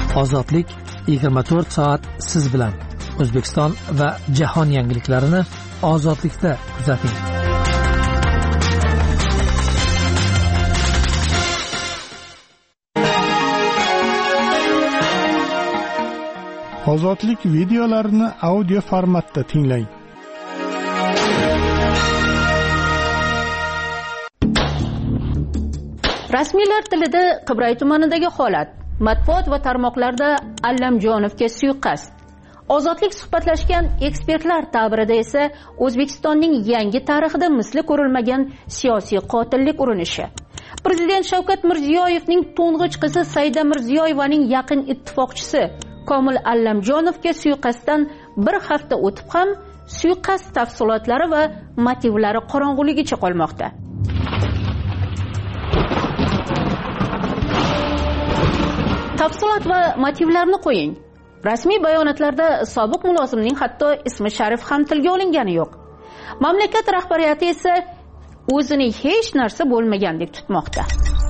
Ozodlik 24 soat siz bilan. O'zbekiston va jahon yangiliklarini ozodlikda kuzating. Ozodlik videolarini audio formatda tinglang. Rasmiylar tilida Qibray tumanidagi holat, matbuot va tarmoqlarda Allamjonovga suiqasd. Ozodlik suhbatlashgan ekspertlar ta'birida esa O'zbekistonning yangi tarixida misli ko'rilmagan siyosiy qotillik urinishi. Prezident Shavkat Mirziyoyevning to'ng'ich qizi Saida Mirziyoyevaning yaqin ittifoqchisi Komil Allamjonovga suiqasddan bir hafta o'tib ham suiqasd tafsilotlari va motivlari qorong'uligicha qolmoqda. Tafsilot va motivlarni qo'ying. Rasmiy bayonotlarda sobiq mulozimning hatto ismi sharif ham tilga olingani yo'q. Mamlakat rahbariyati esa o'zini hech narsa bo'lmagandek tutmoqda.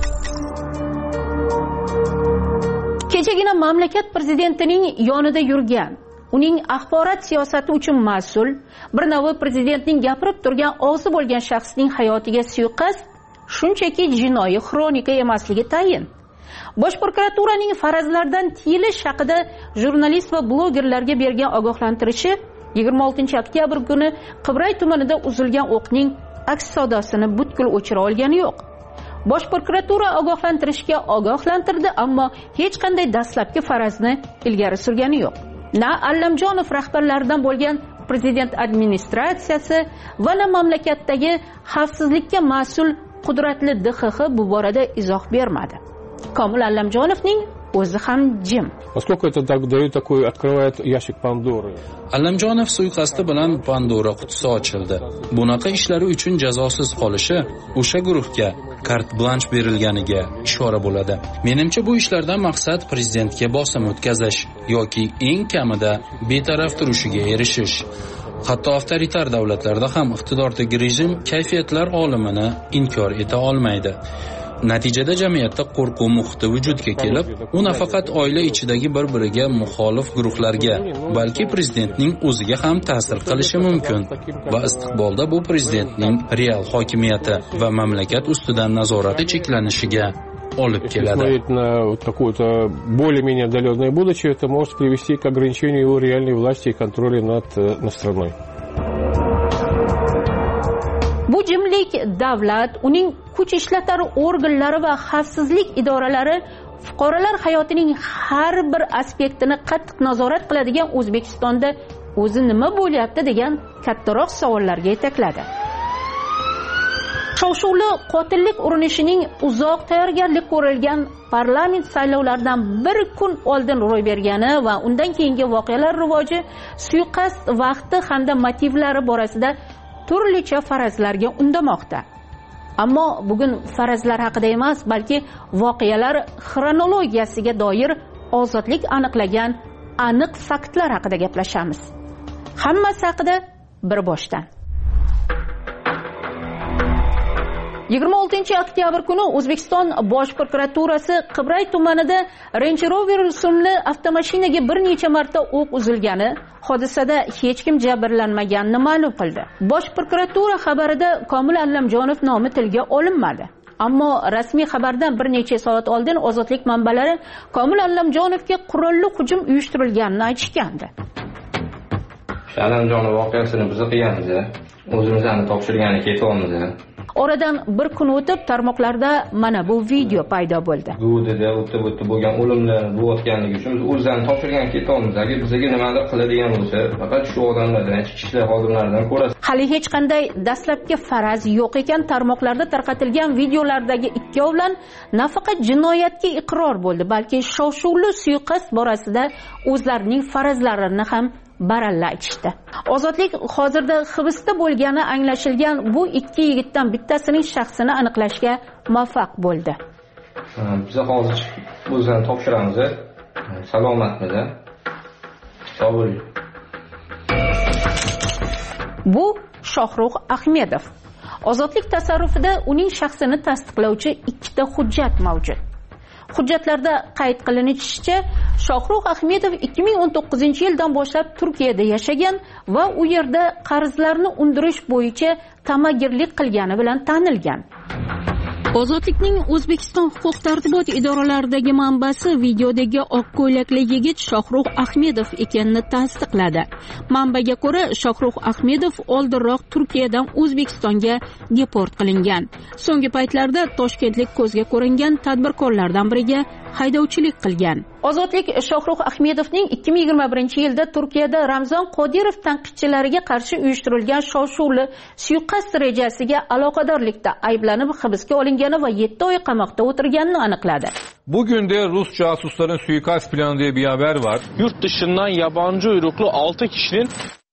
Kechagina mamlakat prezidentining yonida yurgan, uning axborot siyosati uchun mas'ul, bir navi prezidentning gapirib turgan og'zi bo'lgan shaxsning hayotiga suiqasd shunchaki jinoiy xronika emasligi tayin. Bosh prokuraturaning farazlardan tiyilish haqida jurnalist va blogerlarga bergan ogohlantirishi 26 oktyabr kuni Qibray tumanida uzilgan o'qning aks sadosini butkul o'chira olgani yo'q. Bosh prokuratura ogohlantirishga ogohlantirdi, ammo hech qanday dastlabki farazni ilgari surgani yo'q. Na Allamjonov rahbarlaridan bo'lgan prezident administratsiyasi va na mamlakatdagi xavfsizlikka mas'ul qudratli DXX bu borada izoh bermadi. Komil Allamjonovning o'zi ham jim. Поскольку это дает такой, открывает ящик Пандоры. Allamjonov suiqasdi bilan Pandora qutisi ochildi. Bunaqa ishlari uchun jazosiz qolishi o'sha guruhga kart blanch berilganiga ishora bo'ladi. Menimcha bu ishlardan maqsad prezidentga bosim o'tkazish yoki eng kamida betaraf turishiga erishish. Hatto avtoritar davlatlarda ham iqtidordagi rejim kayfiyatlar olimini inkor eta olmaydi. Natijada jamiyatda qo'rquv muhiti vujudga kelib, u nafaqat oila ichidagi bir-biriga muxolif guruhlarga, balki prezidentning o'ziga ham ta'sir qilishi mumkin va istiqbolda bu prezidentning real hokimiyati va mamlakat ustidan nazorati cheklanishiga olib keladi. Смотреть на какое-то более-менее отдаленное будущее, это может привести к ограничению его реальной власти и контроля над страной. Bu jimlik davlat, uning kuch ishlatar organlari va xavfsizlik idoralari fuqarolar hayotining har bir aspektini qattiq nazorat qiladigan O'zbekistonda o'zi nima bo'lyapti degan kattaroq savollarga yetakladi. Shov-shuvli qotillik urinishining uzoq tayyorgarlik ko'rilgan parlament saylovlaridan bir kun oldin ro'y bergani va undan keyingi voqealar rivoji suiqasd vaqti hamda motivlari borasida turlicha farazlarga undamoqda. Ammo bugun farazlar haqida emas, balki voqealar xronologiyasiga doir ozodlik aniqlagan aniq faktlar haqida gaplashamiz. Hammasi haqida bir boshdan. 26 oktyabr kuni O'zbekiston Bosh prokuraturasi Qibray tumanida Range Rover rusumli avtomashinaga bir necha marta o'q uzilgani, hodisada hech kim jabrlanmaganini ma'lum qildi. Bosh prokuratura xabarida Komil Allamjonov nomi tilga olinmadi. Ammo rasmiy xabardan bir necha soat oldin ozodlik manbalari Komil Allamjonovga qurolli hujum uyushtirilganini aytishgandi. Allamjonov voqeasini biz qilganmiz, o'zimizni topshirgani ketyapmiz. Oradan bir kun o'tib tarmoqlarda mana bu video paydo bo'ldi. Bu dedi, o'tib bo'lgan o'limlar bo'layotganligi uchun biz o'zlarini topshirgan ketyapmiz. Agar bizga nimadir qiladigan bo'lsa, faqat shu odamlardan, ichki ishlar xodimlaridan ko'rasiz. Hali hech qanday dastlabki faraz yo'q ekan, tarmoqlarda tarqatilgan videolardagi ikkovlan nafaqat jinoyatga iqror bo'ldi, balki shov-shuvli suiqasd borasida o'zlarining farazlarini ham baralla aytishdi. Ozodlik hozirda hibsda bo'lgani anglashilgan bu ikki yigitdan bittasining shaxsini aniqlashga muvaffaq bo'ldi. Biz hozir o'zlarini topshiramiz. Salomatmiz. Sog' bo'ling. Bu Shohrux Ahmedov. Ozodlik tasarrufida uning shaxsini tasdiqlovchi ikkita hujjat mavjud. Hujjatlarda qayd qilinishicha, Shohrux Ahmedov 2019-yildan boshlab Turkiyada yashagan va u yerda qarzlarni undirish bo'yicha ta'magirlik qilgani bilan tanilgan. Ozodlikning O'zbekiston huquq-tartibot idoralaridagi manbasi videodagi oq ko'ylakli yigit Shohrux Ahmedov ekanini tasdiqladi. Manbaga ko'ra, Shohrux Ahmedov oldinroq Turkiyadan O'zbekistonga deport qilingan. So'nggi paytlarda toshkentlik ko'zga ko'ringan tadbirkorlardan biriga haydovchilik qilgan. Ozodlik Shohrux Ahmedovning 2021-yilda Turkiyada Ramzon Qodirov tanqidchilariga qarshi uyushtirilgan shov-shuvli suiqasd rejasiga aloqadorlikda ayblanib hibsga olingani va 7 oy qamoqda o'tirganini aniqladi. Bugün de Rus casusların suikast planı diye bir haber var. Yurt dışından yabancı uyruklu 6 kişinin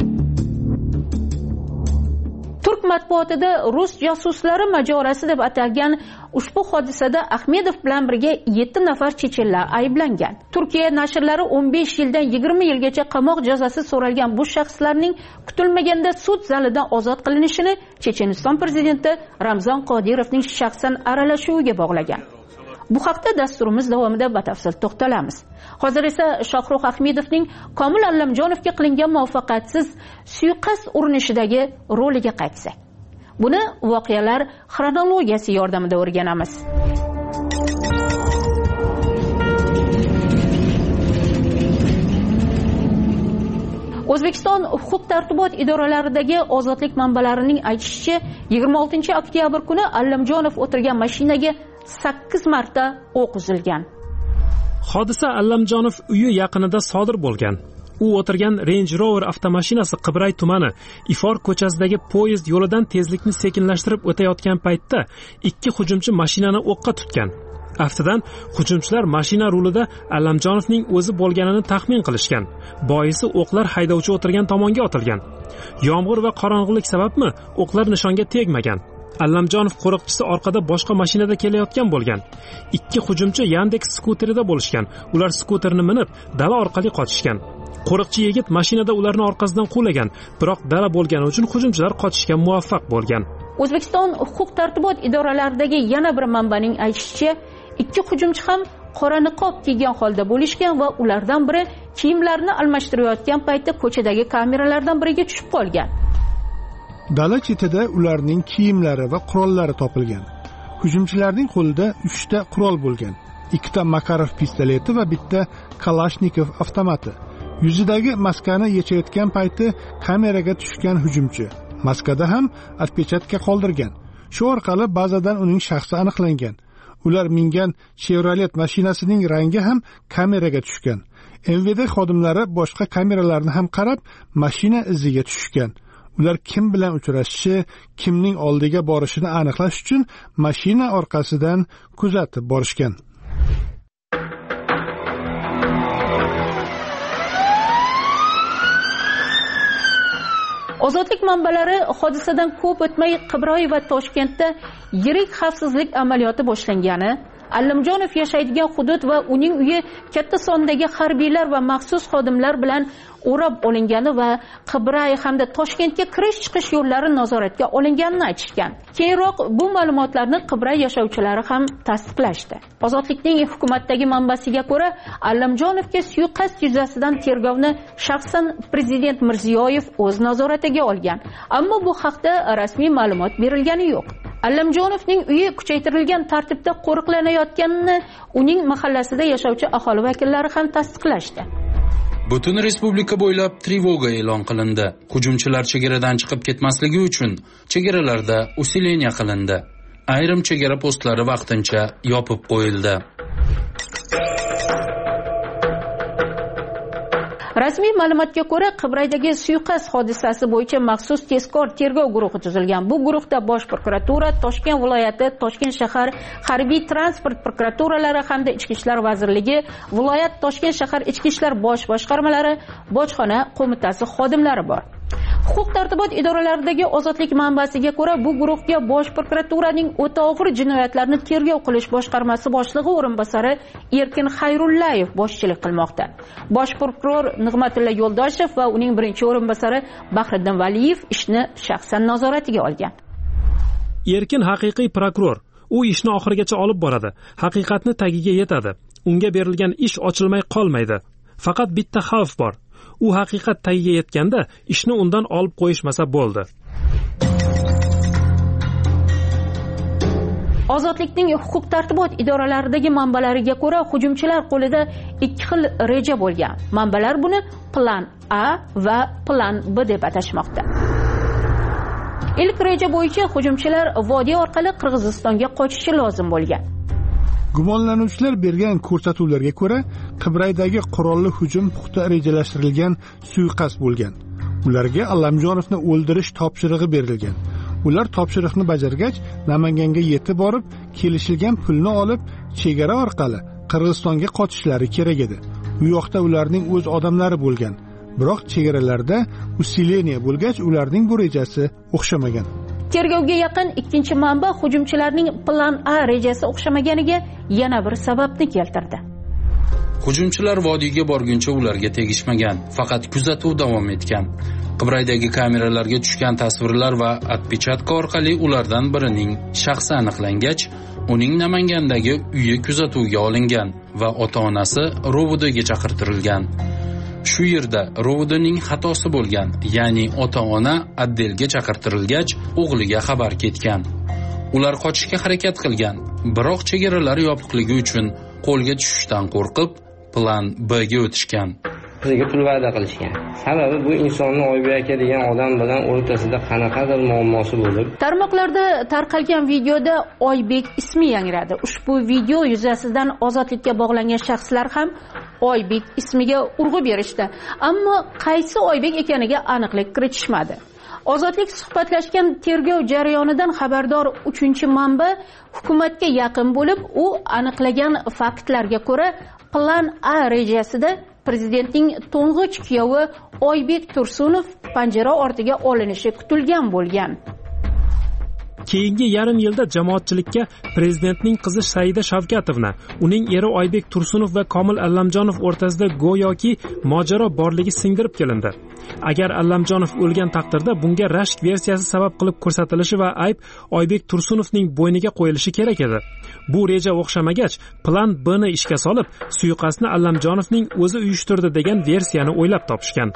Turk matbuotida Rus jasuslari majorasi deb atalgan ushbu hodisada Ahmedov bilan birga 7 nafar chechenlar ayblangan. Turkiya nashrlari 15 yildan 20 yilgacha qamoq jazosi so'ralgan bu shaxslarning kutilmaganda sud zalidan ozod qilinishini Checheniston prezidenti Ramzon Qodirovning shaxsan aralashuviga bog'lagan. Bu haqda dasturimiz davomida batafsil to'xtalamiz. Hozir esa Shohrux Ahmedovning Komil Allamjonovga qilingan muvaffaqiyatsiz suiqasd urinishidagi roliga qaytsak. Buni voqealar xronologiyasi yordamida o'rganamiz. O'zbekiston huquq-tartibot idoralaridagi ozodlik manbalarining aytishicha, 26-oktyabr kuni Allamjonov o'tirgan mashinaga 8 marta o'q uzilgan. Hodisa Allamjonov uyi yaqinida sodir bo'lgan. U o'tirgan Range Rover avtomashinasi Qibray tumani Ifor ko'chasidagi poyezd yo'lidan tezlikni sekinlashtirib o'tayotgan paytda 2 hujumchi mashinani o'qqa tutgan. Aftidan hujumchilar mashina rulida Allamjonovning o'zi bo'lganini taxmin qilishgan. Boisi o'qlar haydovchi o'tirgan tomonga otilgan. Yomg'ir va qorong'ulik sababmi o'qlar nishonga tegmagan. Allamjonov qo'riqchisi orqada boshqa mashinada kelayotgan bo'lgan. 2 hujumchi Yandex skuterida bo'lishgan. Ular skuterni minib, dala orqali qochishgan. Qo'riqchi yigit mashinada ularni orqasidan qulagan, biroq dala bo'lgani uchun hujumchilar qochishga muvaffaq bo'lgan. O'zbekiston huquq-tartibot idoralaridagi yana bir manbaning aytishicha, 2 hujumchi ham qora niqob kiygan holda bo'lishgan va ulardan biri kiyimlarini almashtirayotgan paytda ko'chadagi kameralardan biriga tushib qolgan. Dala chetida ularning kiyimlari va qurollari topilgan. Hujumchilarning qo'lida 3 ta qurol bo'lgan. 2 ta Makarov pistoleti va bitta Kalashnikov avtomati. Yuzidagi maskani yechayotgan payti kameraga tushgan hujumchi maskada ham отпечатка qoldirgan. Shu orqali bazadan uning shaxsi aniqlangan. Ular mingan Chevrolet mashinasining rangi ham kameraga tushgan. MVD xodimlari boshqa kameralarni ham qarab, mashina iziga tushgan. Ular kim bilan uchrashishi, kimning oldiga borishini aniqlash uchun mashina orqasidan kuzatib borishgan. Ozodlik manbalari hodisadan ko'p o'tmay Qibroy va Toshkentda yirik xavfsizlik amaliyoti boshlangani, Allamjonov yashaydigan hudud va uning uyi katta sondagi harbiylar va maxsus xodimlar bilan o'rab olingani va Qibray hamda Toshkentga kirish-chiqish yo'llari nazoratga olinganini aytishgan. Keyinroq bu ma'lumotlarni Qibray yashovchilari ham tasdiqlashdi. Ozodlikning hukumatdagi manbasiga ko'ra, Allamjonovga suiqasd yuzasidan tergovni shaxsan prezident Mirziyoyev o'z nazoratiga olgan. Ammo bu haqda rasmiy ma'lumot berilgani yo'q. Allamjonovning uyi kuchaytirilgan tartibda qo'riqlanayotganini uning mahallasida yashovchi aholi vakillari ham tasdiqlashdi. Butun respublika bo'ylab trevoga e'lon qilindi. Hujumchilar chegaradan chiqib ketmasligi uchun chegaralarda usileniya qilindi. Ayrim chegara postlari vaqtincha yopib qo'yildi. Rasmiy ma'lumotga ko'ra, Qibraydagi suiqasd hodisasi bo'yicha maxsus tezkor tergov guruhi tuzilgan. Bu guruhda Bosh prokuratura, Toshkent viloyati, Toshkent shahar harbiy transport prokuraturalari hamda Ichki ishlar vazirligi, viloyat Toshkent shahar ichki ishlar bosh boshqarmalari, bojxona qo'mitasi xodimlari bor. Huquq-tartibot idoralaridagi ozodlik manbasiga ko'ra, bu guruhga Bosh prokuraturaning o'ta og'ir jinoyatlarni tergov qilish boshqarmasi boshlig'i o'rinbosari Erkin Xayrullayev boshchilik qilmoqda. Bosh prokuror Nig'matilla Yo'ldoshev va uning birinchi o'rinbosari Bahriddin Valiyev ishni shaxsan nazoratiga olgan. Erkin haqiqiy prokuror. u ishni oxirigacha olib boradi, haqiqatni tagiga yetadi. Unga berilgan ish ochilmay qolmaydi. Faqat bitta xavf bor. U haqiqat tagiga yetganda ishni undan olib qo'yishmasa bo'ldi. Ozodlikning huquq-tartibot idoralaridagi manbalariga ko'ra, hujumchilar qo'lida ikki xil reja bo'lgan. Manbalar buni plan A va plan B deb atashmoqda. Ilk reja bo'yicha hujumchilar vodiy orqali Qirg'izistonga qochishi lozim bo'lgan. Gumonlanuvchilar bergan ko'rsatuvlarga ko'ra, Qibraydagi qurolli hujum puxta rejalashtirilgan suiqasd bo'lgan. Ularga Allamjonovni o'ldirish topshirig'i berilgan. Ular topshiriqni bajargach, Namanganga yetib borib, kelishilgan pulni olib, chegara orqali Qirg'izistonga qochishlari kerak edi. U yoqda ularning o'z odamlari bo'lgan. Biroq chegaralarda usileniya bo'lgach, ularning bu rejasi o'xshamagan. Tergovga yaqin ikkinchi manba hujumchilarning plan A rejasi o'xshamaganiga yana bir sababni keltirdi. Hujumchilar vodiyga borguncha ularga tegishmagan, faqat kuzatuv davom etgan. Qibraydagi kameralarga tushgan tasvirlar va отпечатка orqali ulardan birining shaxsi aniqlangach, uning Namangandagi uyi kuzatuvga olingan va ota-onasi rovudiga chaqirtirilgan. Shu yerda rovudining xatosi bo'lgan, ya'ni ota-ona отделga chaqirtirilgach, o'g'liga xabar ketgan. Ular qochishga harakat qilgan, biroq chegaralar yopiqligi uchun qo'lga tushishdan qo'rqib, plan B ga o'tishgan. Bizga pul va'da qilishgan. Sababi bu insonni Oybek aka degan odam bilan o'rtasida qanaqadir muammosi bo'lib. Tarmoqlarda tarqalgan videoda Oybek ismi yangradi. Ushbu video yuzasidan ozodlikka bog'langan shaxslar ham Oybek ismiga urg'u berishdi, ammo qaysi Oybek ekaniga aniqlik kiritishmadi. Ozodlik suhbatlashgan tergov jarayonidan xabardor 3-manba hukumatga yaqin bo'lib, u aniqlagan faktlarga ko'ra, plan A rejasida prezidentning to'ng'ich kuyovi Oybek Tursunov panjara ortiga olinishi kutilgan bo'lgan. Keyingi yarim yilda jamoatchilikka prezidentning qizi Saida Shavkatovna, uning eri Oybek Tursunov va Komil Allamjonov o'rtasida go'yoki mojaro borligi singdirib kelindi. Agar Allamjonov o'lgan taqdirda bunga rashk versiyasi sabab qilib ko'rsatilishi va ayb Oybek Tursunovning bo'yniga qo'yilishi kerak edi. Bu reja o'xshamagach, plan B ni ishga solib, suiqasdni Allamjonovning o'zi uyushtirdi degan versiyani o'ylab topishgan.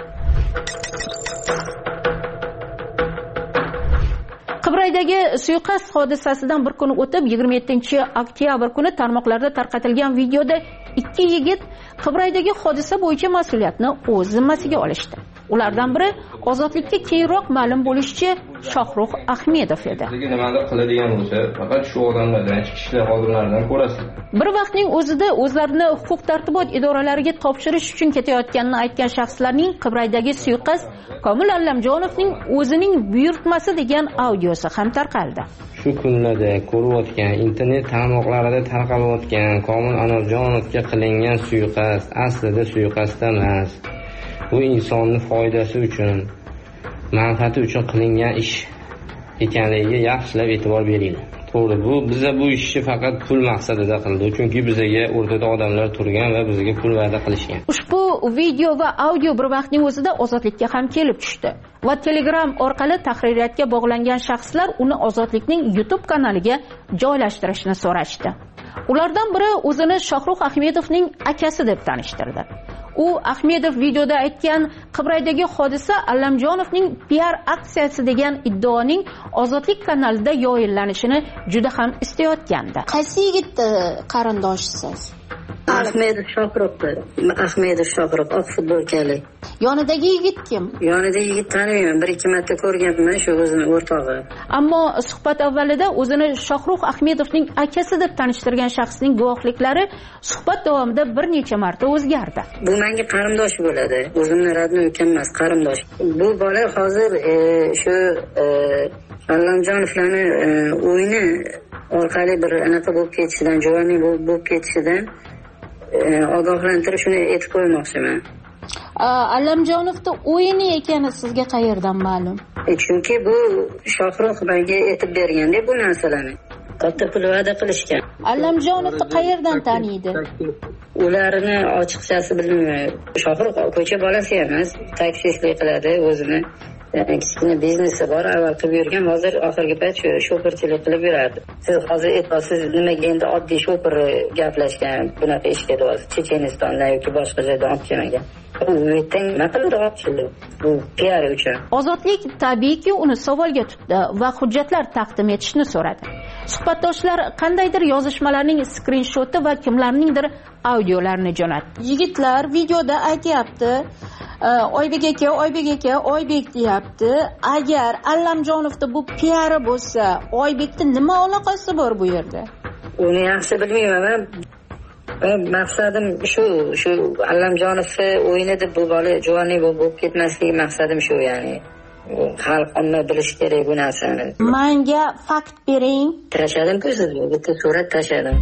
Qibraydagi suiqasd hodisasidan bir kun o'tib 27-oktyabr kuni tarmoqlarda tarqatilgan videoda ikki yigit Qibraydagi hodisa bo'yicha mas'uliyatni o'z zimmasiga olishdi. Ulardan biri ozodlikka keyinroq ma'lum bo'lishicha Shohrux Ahmedov edi. Nimadir qiladigan bo'lsa, faqat shu odamlardan, ichki ishlar xodimlaridan ko'rasiz. Bir vaqtning o'zida o'zlarini huquq-tartibot idoralariga topshirish uchun ketayotganini aytgan shaxslarning Qibraydagi suiqasd Komil Allamjonovning o'zining buyurtmasi degan audiosi ham tarqaldi. Shu kunlarda ko'rayotgan internet tarmoqlarida tarqalayotgan Komil Allamjonovga qilingan suiqasd aslida suiqasd emas. Bu insonning foydasi uchun, manfaati uchun qilingan ish ekanligiga yaxshilab e'tibor beringlar. To'g'ri, biza bu ishni faqat pul maqsadida qildi, chunki bizga o'rtada odamlar turgan va bizga pul va'da qilishgan. Ushbu video va audio bir vaqtning o'zida ozodlikka ham kelib tushdi va Telegram orqali tahririyatga bog'langan shaxslar uni ozodlikning YouTube kanaliga joylashtirishni so'rashdi. Ulardan biri o'zini Shohrux Ahmedovning akasi deb tanishtirdi. U Ahmedov videoda aytgan Qibraydagi hodisa Allamjonovning PR aksiyasi degan iddaoning ozodlik kanalida yoyillanishini juda ham istayotgandi. Qaysi yigitni qarindoshisiz? Ahmedov Shohrux, oq futbolkali. Yonidagi yigit kim? Yonidagi yigit taniyman, 1-2 marta ko'rganman, shu o'zining o'rtog'i. Ammo suhbat avvalida o'zini Shohrux Ahmedovning akasi deb tanishtirgan shaxsning guvohliklari suhbat davomida bir necha marta o'zgardi. Bu menga qarindosh bo'ladi. O'zimni radni ukam emas, qarindosh. Bu bola hozir shu Allamjonovlarning o'yini orqali bir anaqa bo'lib ketishidan, javomiy bo'lib ketishidan ogohlantirishni aytib qo'ymoqchiman. Allamjonovning o'yini ekani sizga qayerdan ma'lum? Chunki bu Shohrux menga aytib berganda bu narsalarni. Katta pul va'da qilishgan. Allamjonovni qayerdan taniydi? Ularni ochiqchasi bilmayman. Shohrux ko'cha bolasi emas, taksistlik qiladi o'zini. kichkina biznesi bor, avval qilib yurgan, hozir oxirgi payt shu shoferchilik qilib yuradi. Siz hozir aytasiz, nimaga endi oddiy shofer gaplashgan, bunaqa ishga deyapsiz, Chechenistondan yoki boshqa joydan olib kelmagan. U yerdan nima qildi olib keldi? Bu PR uchun. Ozodlik tabiiyki uni savolga tutdi va hujjatlar taqdim etishni so'radi. Suhbatdoshlar qandaydir yozishmalarning skrinshoti va kimlarningdir audiolarini jo'natdi. Yigitlar videoda aytyapti, Oybek aka, Oybek deyapti. Agar Allamjonovda bu PR bo'lsa, Oybekning nima aloqasi bor bu yerda? Uni yaxshi bilmayman. Maqsadim shu Allamjonovni o'yinida bu bola juvonlik bo'lib ketmasligi maqsadim shu, ya'ni xalq omma bilish kerak bu narsani. Menga fakt bering. Tashladim-ku sizga, bitta surat tashladim.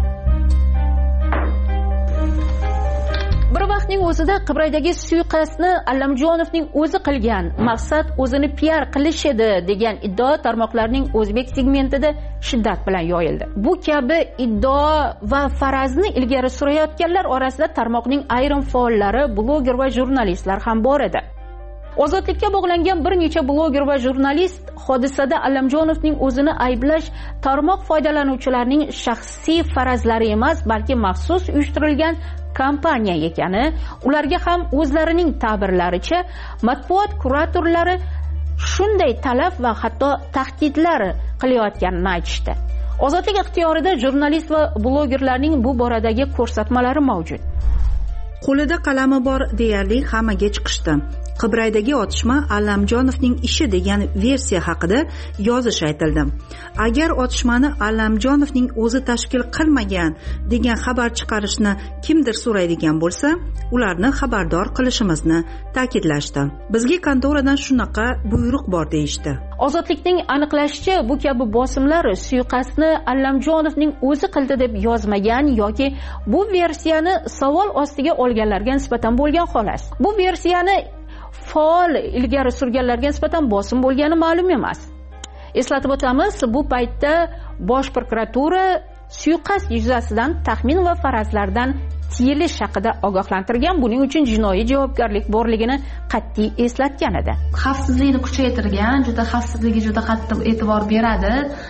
Bir vaqtning o'zida Qibraydagi suiqasdni Allamjonovning o'zi qilgan, maqsad o'zini PR qilish edi degan iddao tarmoqlarning o'zbek segmentida shiddat bilan yoyildi. Bu kabi iddao va farazni ilgari surayotganlar orasida tarmoqning ayrim faollari, bloger va jurnalistlar ham bor edi. Ozodlikka bog'langan bir necha bloger va jurnalist hodisada Allamjonovning o'zini ayblash tarmoq foydalanuvchilarining shaxsiy farazlari emas, balki maxsus uyushtirilgan kampaniya ekani, ularga ham o'zlarining ta'birlaricha matbuot kuratorlari shunday talab va hatto tahdidlar qilayotganini aytishdi. Ozodlik ixtiyorida jurnalist va blogerlarning bu boradagi ko'rsatmalari mavjud. Qo'lida qalami bor deyarli hammaga chiqishdi. Qibraydagi otishma Allamjonovning ishi degan versiya haqida yozish aytildi. Agar otishmani Allamjonovning o'zi tashkil qilmagan degan xabar chiqarishni kimdir so'raydigan bo'lsa, ularni xabardor qilishimizni ta'kidlashdi. Bizga kontoradan shunaqa buyruq bor deyishdi. Ozodlikning aniqlashicha, bu kabi bosimlar suiqasdni Allamjonovning o'zi qildi deb yozmagan yoki bu versiyani savol ostiga olganlarga nisbatan bo'lgan xolos. Bu versiyani faol ilgari surganlarga nisbatan bosim bo'lgani ma'lum emas. Eslatib o'tamiz, bu paytda Bosh prokuratura suiqasd yuzasidan taxmin va farazlardan tiyilish haqida ogohlantirgan, buning uchun jinoiy javobgarlik borligini qat'iy eslatgan edi. Xavfsizlikni kuchaytirgan, xavfsizligiga juda qattiq e'tibor beradi,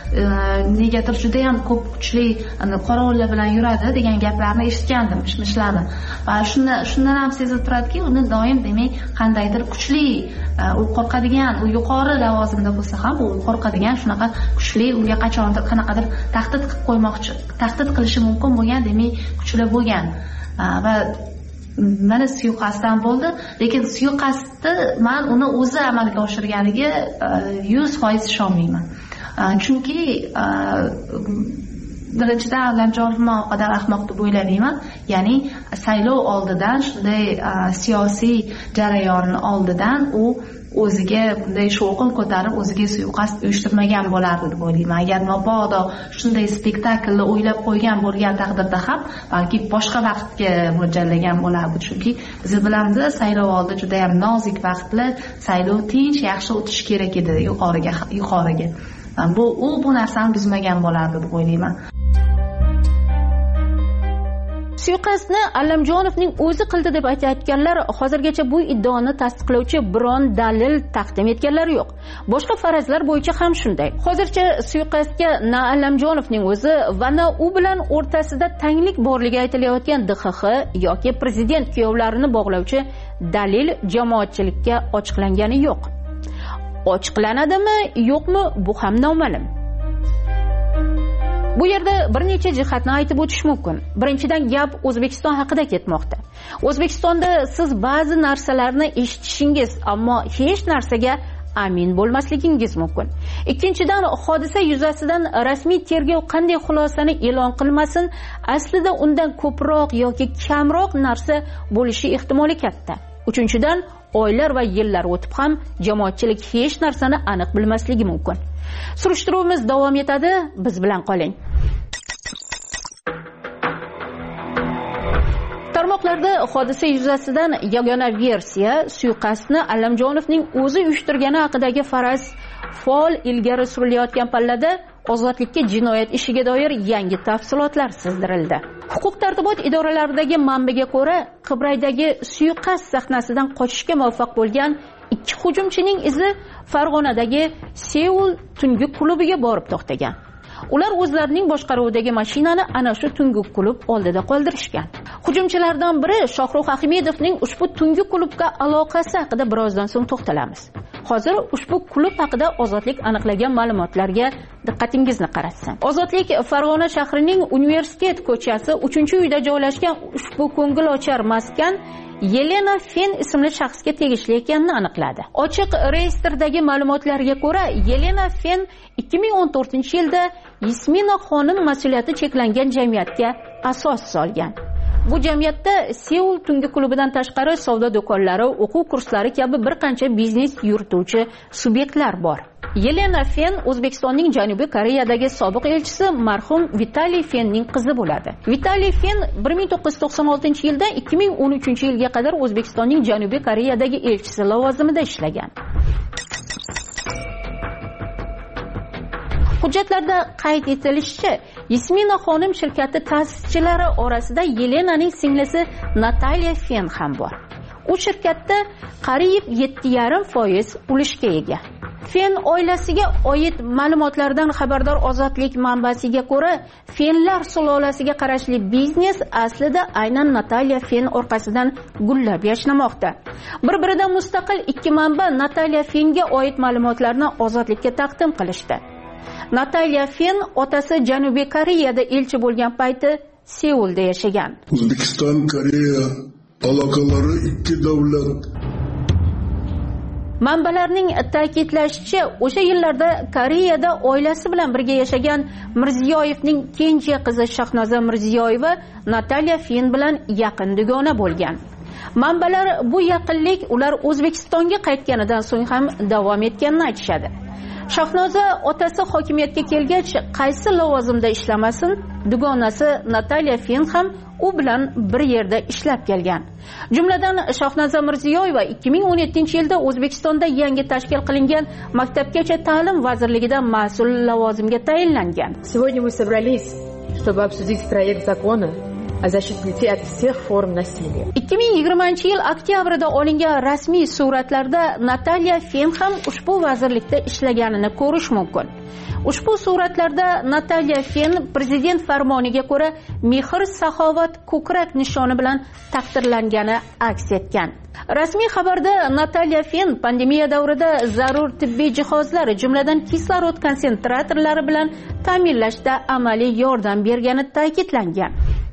negadir juda ham ko'p kuchli qorovullar bilan yuradi degan gaplarni eshitgandim, mishmishlarni. Va shundan ham sezilib turadiki, uni doim demak qandaydir kuchli, u qo'rqadigan, u yuqori lavozimda bo'lsa ham, u qo'rqadigan, shunaqa kuchli, unga qachondir qanaqadir tahdid qilib qo'ymoqchi, tahdid qilishi mumkin bo'lgan demak kuchli bo'lgan. Va mana suiqasddan bo'ldi, lekin suiqasdni men uni o'zi amalga oshirganiga 100% ishonmayman. Chunki birinchidan Allamjonovni o qadar ahmoq deb o'ylamayman. Ya'ni saylov oldidan, shunday siyosiy jarayonni oldidan u o'ziga bunday shovqin ko'tarib, o'ziga suiqasd uyushtirmagan bo'lardi deb o'ylayman. Agar mabodo shunday spektaklni o'ylab qo'ygan bo'lgan taqdirda ham balki boshqa vaqtga mo'ljallagan bo'lardi. Chunki biz bilamiz, saylov oldi juda ham nozik vaqtlar, saylov tinch, yaxshi o'tishi kerak edi yuqoriga. Bu narsani buzmagan bo'lardi deb o'ylayman. Suiqasdni Allamjonovning o'zi qildi deb aytayotganlar hozirgacha bu iddaoni tasdiqlovchi biron dalil taqdim etganlari yo'q. Boshqa farazlar bo'yicha ham shunday. Hozircha suiqasdga na Allamjonovning o'zi va na u bilan o'rtasida tanglik borligi aytilayotgan DXX yoki prezident kuyovlarini bog'lovchi dalil jamoatchilikka ochiqlangani yo'q. Ochiqlanadimi, yo'qmi, bu ham noma'lum. Bu yerda bir necha jihatni aytib o'tish mumkin. Birinchidan gap O'zbekiston haqida ketmoqda. O'zbekistonda siz ba'zi narsalarni eshitishingiz, ammo hech narsaga amin bo'lmasligingiz mumkin. Ikkinchidan, hodisa yuzasidan rasmiy tergov qanday xulosani e'lon qilmasin, aslida undan ko'proq yoki kamroq narsa bo'lishi ehtimoli katta. Uchinchidan, oylar va yillar o'tib ham jamoatchilik hech narsani aniq bilmasligi mumkin. Surishtiruvimiz davom etadi, biz bilan qoling. Tarmoqlarda hodisa yuzasidan yagona versiya suiqasdni Allamjonovning o'zi uyushtirgani haqidagi faraz faol ilgari surilayotgan pallada ozodlikka jinoyat ishiga doir yangi tafsilotlar sizdirildi. Huquq-tartibot idoralaridagi manbaga ko'ra, Qibraydagi suiqasd sahnasidan qochishga muvaffaq bo'lgan Ikki hujumchining izi Farg'onadagi Seul tungi klubiga borib to'xtagan. Ular o'zlarining boshqaruvidagi mashinani ana shu tungi klub oldida qoldirishgan. Hujumchilardan biri Shohruh Ahmedovning ushbu tungi klubga aloqasi haqida birozdan so'ng to'xtalamiz. Hozir ushbu klub haqida Ozodlik aniqlagan ma'lumotlarga diqqatingizni qaratsin. Ozodlik Farg'ona shahrining Universitet ko'chasi 3-uyda joylashgan ushbu ko'ngilochar maskan Yelena Fen ismli shaxsga tegishli ekanini aniqladi. Ochiq reyestrdagi ma'lumotlarga ko'ra, Yelena Fen 2014-yilda Yasmina xonim mas'uliyati cheklangan jamiyatga asos solgan. Bu jamiyatda Seul tungi klubidan tashqari savdo do'konlari, o'quv kurslari kabi bir qancha biznes yurituvchi subyektlar bor. Yelena Fen O'zbekistonning Janubiy Koreyadagi sobiq elchisi marhum Vitaliy Fenning qizi bo'ladi. Vitaliy Fen 1996-yildan 2013-yilga qadar O'zbekistonning Janubiy Koreyadagi elchisi lavozimida ishlagan. Hujjatlarda qayd etilishicha, Yasmina xonim shirkati ta'sischilari orasida Yelenaning singlisi Natalya Fen ham bor. U shirkatda qariyb 7,5% ulushga ega. Fen oilasiga oid ma'lumotlardan xabardor Ozodlik manbasiga ko'ra, Fenlar sulolasiga qarashli biznes aslida aynan Natalya Fen orqasidan gullab yashnamoqda. Bir-biridan mustaqil ikki manba Natalya Fenga oid ma'lumotlarni Ozodlikka taqdim qilishdi. Natalya Fen otasi Janubiy Koreyada elchi bo'lgan payti Seulda yashagan. O'zbekiston Koreya aloqalari ikki davlat. Manbalarning ta'kidlashicha, o'sha yillarda Koreyada oilasi bilan birga yashagan Mirziyoyevning kenja qizi Shahnoza Mirziyoyeva Natalya Fen bilan yaqin dugona bo'lgan. Manbalar bu yaqinlik ular O'zbekistonga qaytganidan so'ng ham davom etganini aytishadi. Shahnoza otasi hokimiyatga kelgach, qaysi lavozimda ishlamasin, dugonasi Natalya Fen ham u bilan bir yerda ishlab kelgan. Jumladan Shahnoza Mirziyoyeva 2017-yilda O'zbekistonda yangi tashkil qilingan Maktabgacha ta'lim vazirligida mas'ul lavozimga tayinlangan. Сегодня мы собрались, чтобы обсудить проект закона о защите детей от всех форм насилия. 2020-yil oktyabrida olingan rasmiy suratlarda Natalya Fen ham ushbu vazirlikda ishlaganini ko'rish mumkin. Ushbu suratlarda Natalya Fen prezident farmoniga ko'ra mehr saxovat ko'krak nishoni bilan taqdirlangani aks etgan. Rasmiy xabarda Natalya Fen pandemiya davrida zarur tibbiy jihozlar, jumladan kislorod konsentratorlari bilan ta'minlashda amaliy yordam bergani ta'kidlangan.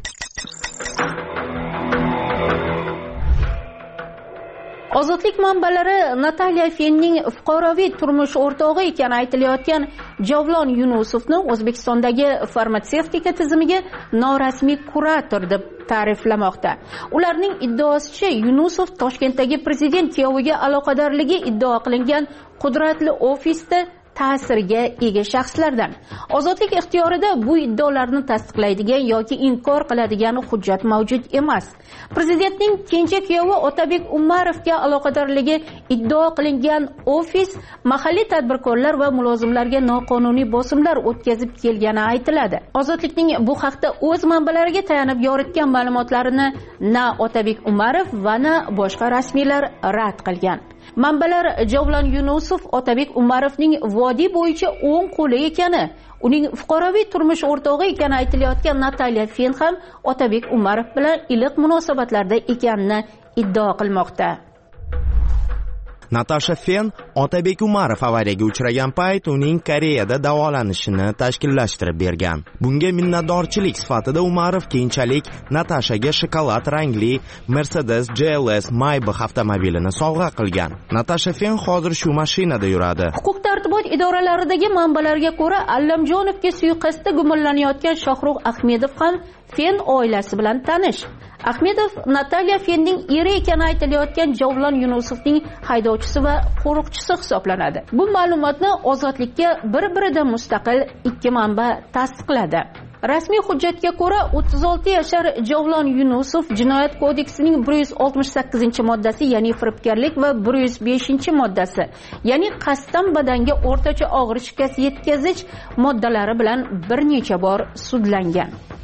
Ozodlik manbalari Natalya Fenning fuqaroviy turmush o'rtog'i ekani aytilayotgan Javlon Yunusovni O'zbekistondagi farmatsevtika tizimiga norasmiy kurator deb ta'riflamoqda. Ularning iddaosicha, Yunusov Toshkentdagi prezident kuyoviga aloqadorligi iddao qilingan qudratli ofisda ta'sirga ega shaxslardan. Ozodlik ixtiyorida bu iddaolarni tasdiqlaydigan yoki inkor qiladigan hujjat mavjud emas. Prezidentning kenja kuyovi Otabek Umarovga aloqadorligi iddao qilingan ofis mahalliy tadbirkorlar va mulozimlarga noqonuniy bosimlar o'tkazib kelgani aytiladi. Ozodlikning bu haqda o'z manbalariga tayanib yoritgan ma'lumotlarini na Otabek Umarov va na boshqa rasmiylar rad qilgan. Manbalar Javlon Yunusov Otabek Umarovning vodiy bo'yicha o'ng qo'li ekani, uning fuqaroviy turmush o'rtog'i ekani aytilayotgan Natalya Fen ham Otabek Umarov bilan iliq munosabatlarda ekanini iddao qilmoqda. Natasha Fen Otabek Umarov avariyaga uchragan payt uning Koreyada davolanishini tashkillashtirib bergan. Bunga minnatdorchilik sifatida Umarov keyinchalik Natashaga shokolad rangli Mercedes GLS Maybach avtomobilini sovg'a qilgan. Natasha Fen hozir shu mashinada yuradi. Huquq-tartibot idoralaridagi manbalarga ko'ra, Allamjonovga suiqasdda gumonlanayotgan Shohruh Ahmedov ham Fen oilasi bilan tanish. Ahmedov Natalya Fenning eri ekani aytilayotgan Javlon Yunusovning haydovchisi va qo'riqchisi hisoblanadi. Bu ma'lumotni Ozodlikka bir-biridan mustaqil ikki manba tasdiqladi. Rasmiy hujjatga ko'ra 36 yashar Javlon Yunusov Jinoyat kodeksining 168-moddasi, ya'ni firibgarlik va 105-moddasi, ya'ni qasddan badanga o'rtacha og'ir shikast yetkazish moddalari bilan bir necha bor sudlangan.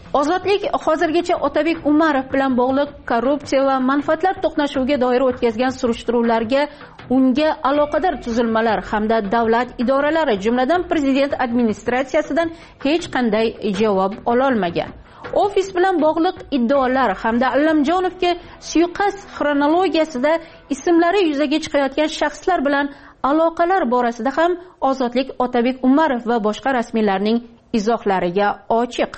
Ozodlik hozirgacha Otabek Umarov bilan bog'liq korrupsiya va manfaatlar to'qnashuviga doir o'tkazgan surishtiruvlarga unga aloqador tuzilmalar hamda davlat idoralari, jumladan prezident administratsiyasidan hech qanday javob ololmagan. Ofis bilan bog'liq iddaolar hamda Allamjonovga suiqasd xronologiyasida ismlari yuzaga chiqayotgan shaxslar bilan aloqalar borasida ham Ozodlik Otabek Umarov va boshqa rasmiylarning izohlariga ochiq.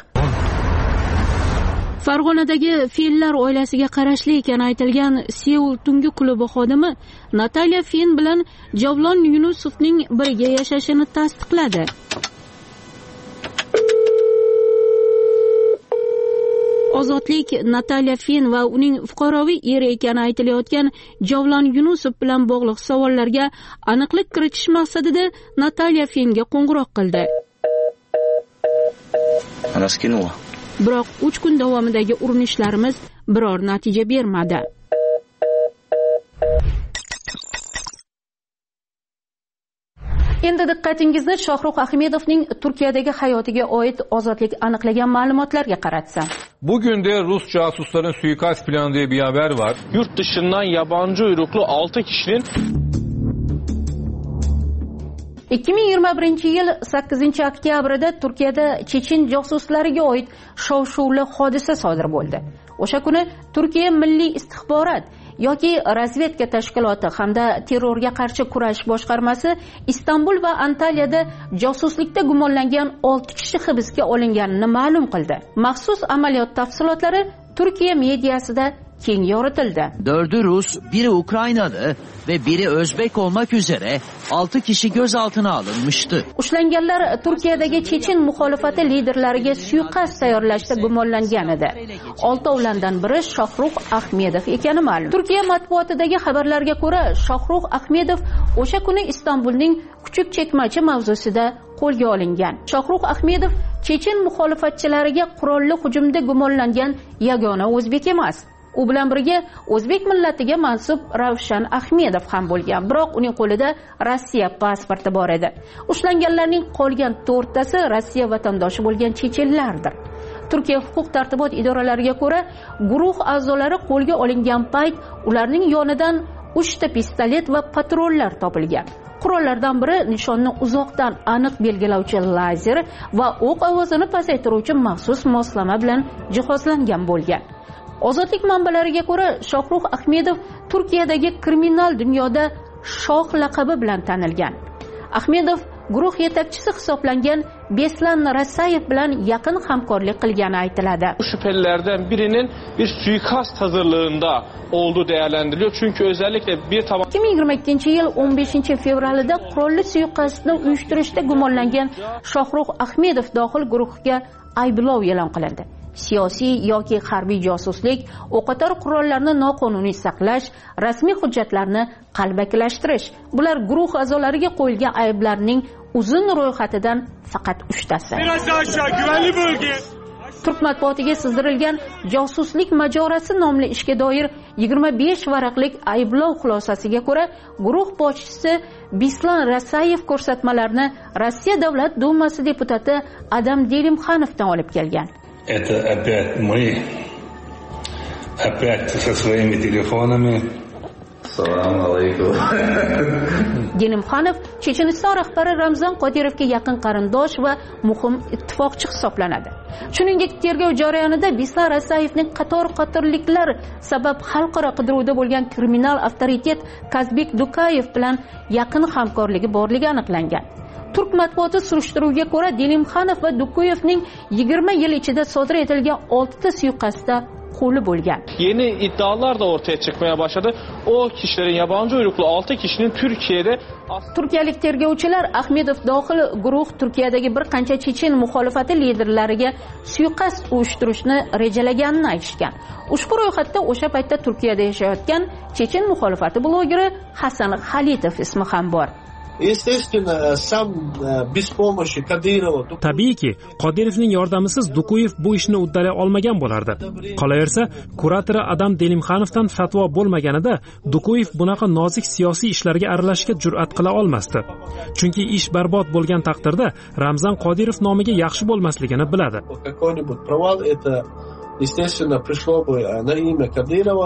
Farg'onadagi Finlar oilasiga qarashli ekani aytilgan Seul tungi klubi xodimi Natalya Fin bilan Javlon Yunusovning birga yashashini tasdiqladi. Ozodlik Natalya Fin va uning fuqaroviy eri ekani aytilayotgan Javlon Yunusov bilan bog'liq savollarga aniqlik kiritish maqsadida Natalya Finga qo'ng'iroq qildi. Biroq 3 kun davomidagi urinishlarimiz biror natija bermadi. Endi diqqatingizni Shohrux Ahmedovning Turkiyadagi hayotiga oid Ozodlik aniqlagan ma'lumotlarga qaratsam. Bugün de Rus casusların suikast planı diye bir haber var. Yurt dışından yabancı uyruklu 6 kişinin 2021 yil 8 oktyabrida Turkiyada Chechen josuslariga oid shov-shuvli hodisa sodir bo'ldi. O'sha kuni Turkiya Milliy istixborot yoki razvedka tashkiloti hamda terrorga qarshi kurash boshqarmasi Istanbul va Antaliyada josuslikda gumonlangan 6 kishi hibsga olinganini ma'lum qildi. Maxsus amaliyot tafsilotlari Turkiya mediasida keng yoritildi. 4'ü Rus, biri Ukraynalı ve biri Özbek olmak üzere 6 kişi gözaltına alınmıştı. Ushlanganlar Turkiyadagi Chechen muxolifati liderlariga suiqasd tayyorlashda gumonlangan edi. 6ovlardan biri Shohrux Ahmedov ekani ma'lum. Turkiya matbuotidagi xabarlarga ko'ra, Shohrux Ahmedov o'sha kuni Istanbulning Kuchuk Chekmachi mavzusida qo'lga olingan. Shohrux Ahmedov Chechen muxolifatchilariga qurolli hujumda gumonlangan yagona o'zbek emas. U bilan birga o'zbek millatiga mansub Ravshan Ahmedov ham bo'lgan, biroq uning qo'lida Rossiya pasporti bor edi. Ushlanganlarning qolgan 4tasi Rossiya vatandoshi bo'lgan chechenlardir. Turkiya huquq tartibot idoralariga ko'ra, guruh a'zolari qo'lga olingan payt ularning yonidan 3 ta pistolet va patronlar topilgan. Qurollardan biri nishonni uzoqdan aniq belgilovchi lazer va o'q ovozini pasaytiruvchi maxsus moslama bilan jihozlangan bo'lgan. Ozodlik manbalariga ko'ra, Shohrux Ahmedov Turkiyadagi kriminal dunyoda shoh laqabi bilan tanilgan. Ahmedov guruh yetakchisi hisoblangan Beslan Rasayev bilan yaqin hamkorlik qilgani aytiladi. Bu şüphelilerden birinin bir suikast hazırlığında olduğu değerlendiriliyor. Çünkü özellikle bir 2022 yil 15 fevralida qurolli suiqasdni uyushtirishda gumonlangan Shohrux Ahmedov dohil guruhga ayblov e'lon qilindi. Siyosiy yoki harbiy josuslik, o'qotar qurollarni noqonuniy saqlash, rasmiy hujjatlarni qalbakilashtirish. Bular guruh a'zolariga qo'yilgan ayblarning uzun ro'yxatidan faqat 3tasi. Biraz aşağı, güvenli bölge. Turk matbuotiga sizdirilgan josuslik majorasi nomli ishga doir 25 varaqlik ayblov xulosasiga ko'ra, guruh boshchisi Beslan Rasayev ko'rsatmalarni Rossiya Davlat Dumasi deputati Adam Delimxanovdan olib kelgan. Это опять мы, опять со своими телефонами. Assalomu alaykum. Delimxanov Checheniston rahbari Ramzan Qodirovga yaqin qarindosh va muhim ittifoqchi hisoblanadi. Shuningdek, tergov jarayonida Beslan Rasayevning qator-qatorliklar sabab xalqaro qidiruvda bo'lgan kriminal avtoritet Kazbek Dukayev bilan yaqin hamkorligi borligi aniqlangan. Turk matbuoti surishtiruvga ko'ra, Delimxanov va Dukuyevning 20 yil ichida sodir etilgan 6 ta suiqasdda qo'li bo'lgan. Yeni iddialar da ortaya çıkmaya başladı. O kişilerin, yabancı uyruklu 6 kişinin Türkiye'de Turkiyalik tergovchilar Ahmedov dohil guruh Turkiyadagi bir qancha Chechen muxolifati liderlariga suiqasd uyushtirishni rejalaganini aytishgan. Ushbu ro'yxatda o'sha paytda Turkiyada yashayotgan Chechen muxolifati blogeri Hasan Xalitov ismi ham bor. Естественно, сам без помощи Кадырова... Tabiiyki, Qodirovning yordamisiz Dukuyev bu ishni uddalay olmagan bo'lardi. Qolaversa, kuratori Adam Delimxanovdan fatvo bo'lmaganida Dukuyev bunaqa nozik siyosiy ishlarga aralashishga jur'at qila olmasdi. Chunki ish barbod bo'lgan taqdirda Ramzan Qodirov nomiga yaxshi bo'lmasligini biladi. Какой-нибудь провал, это, естественно, пришло бы на имя Кадырова.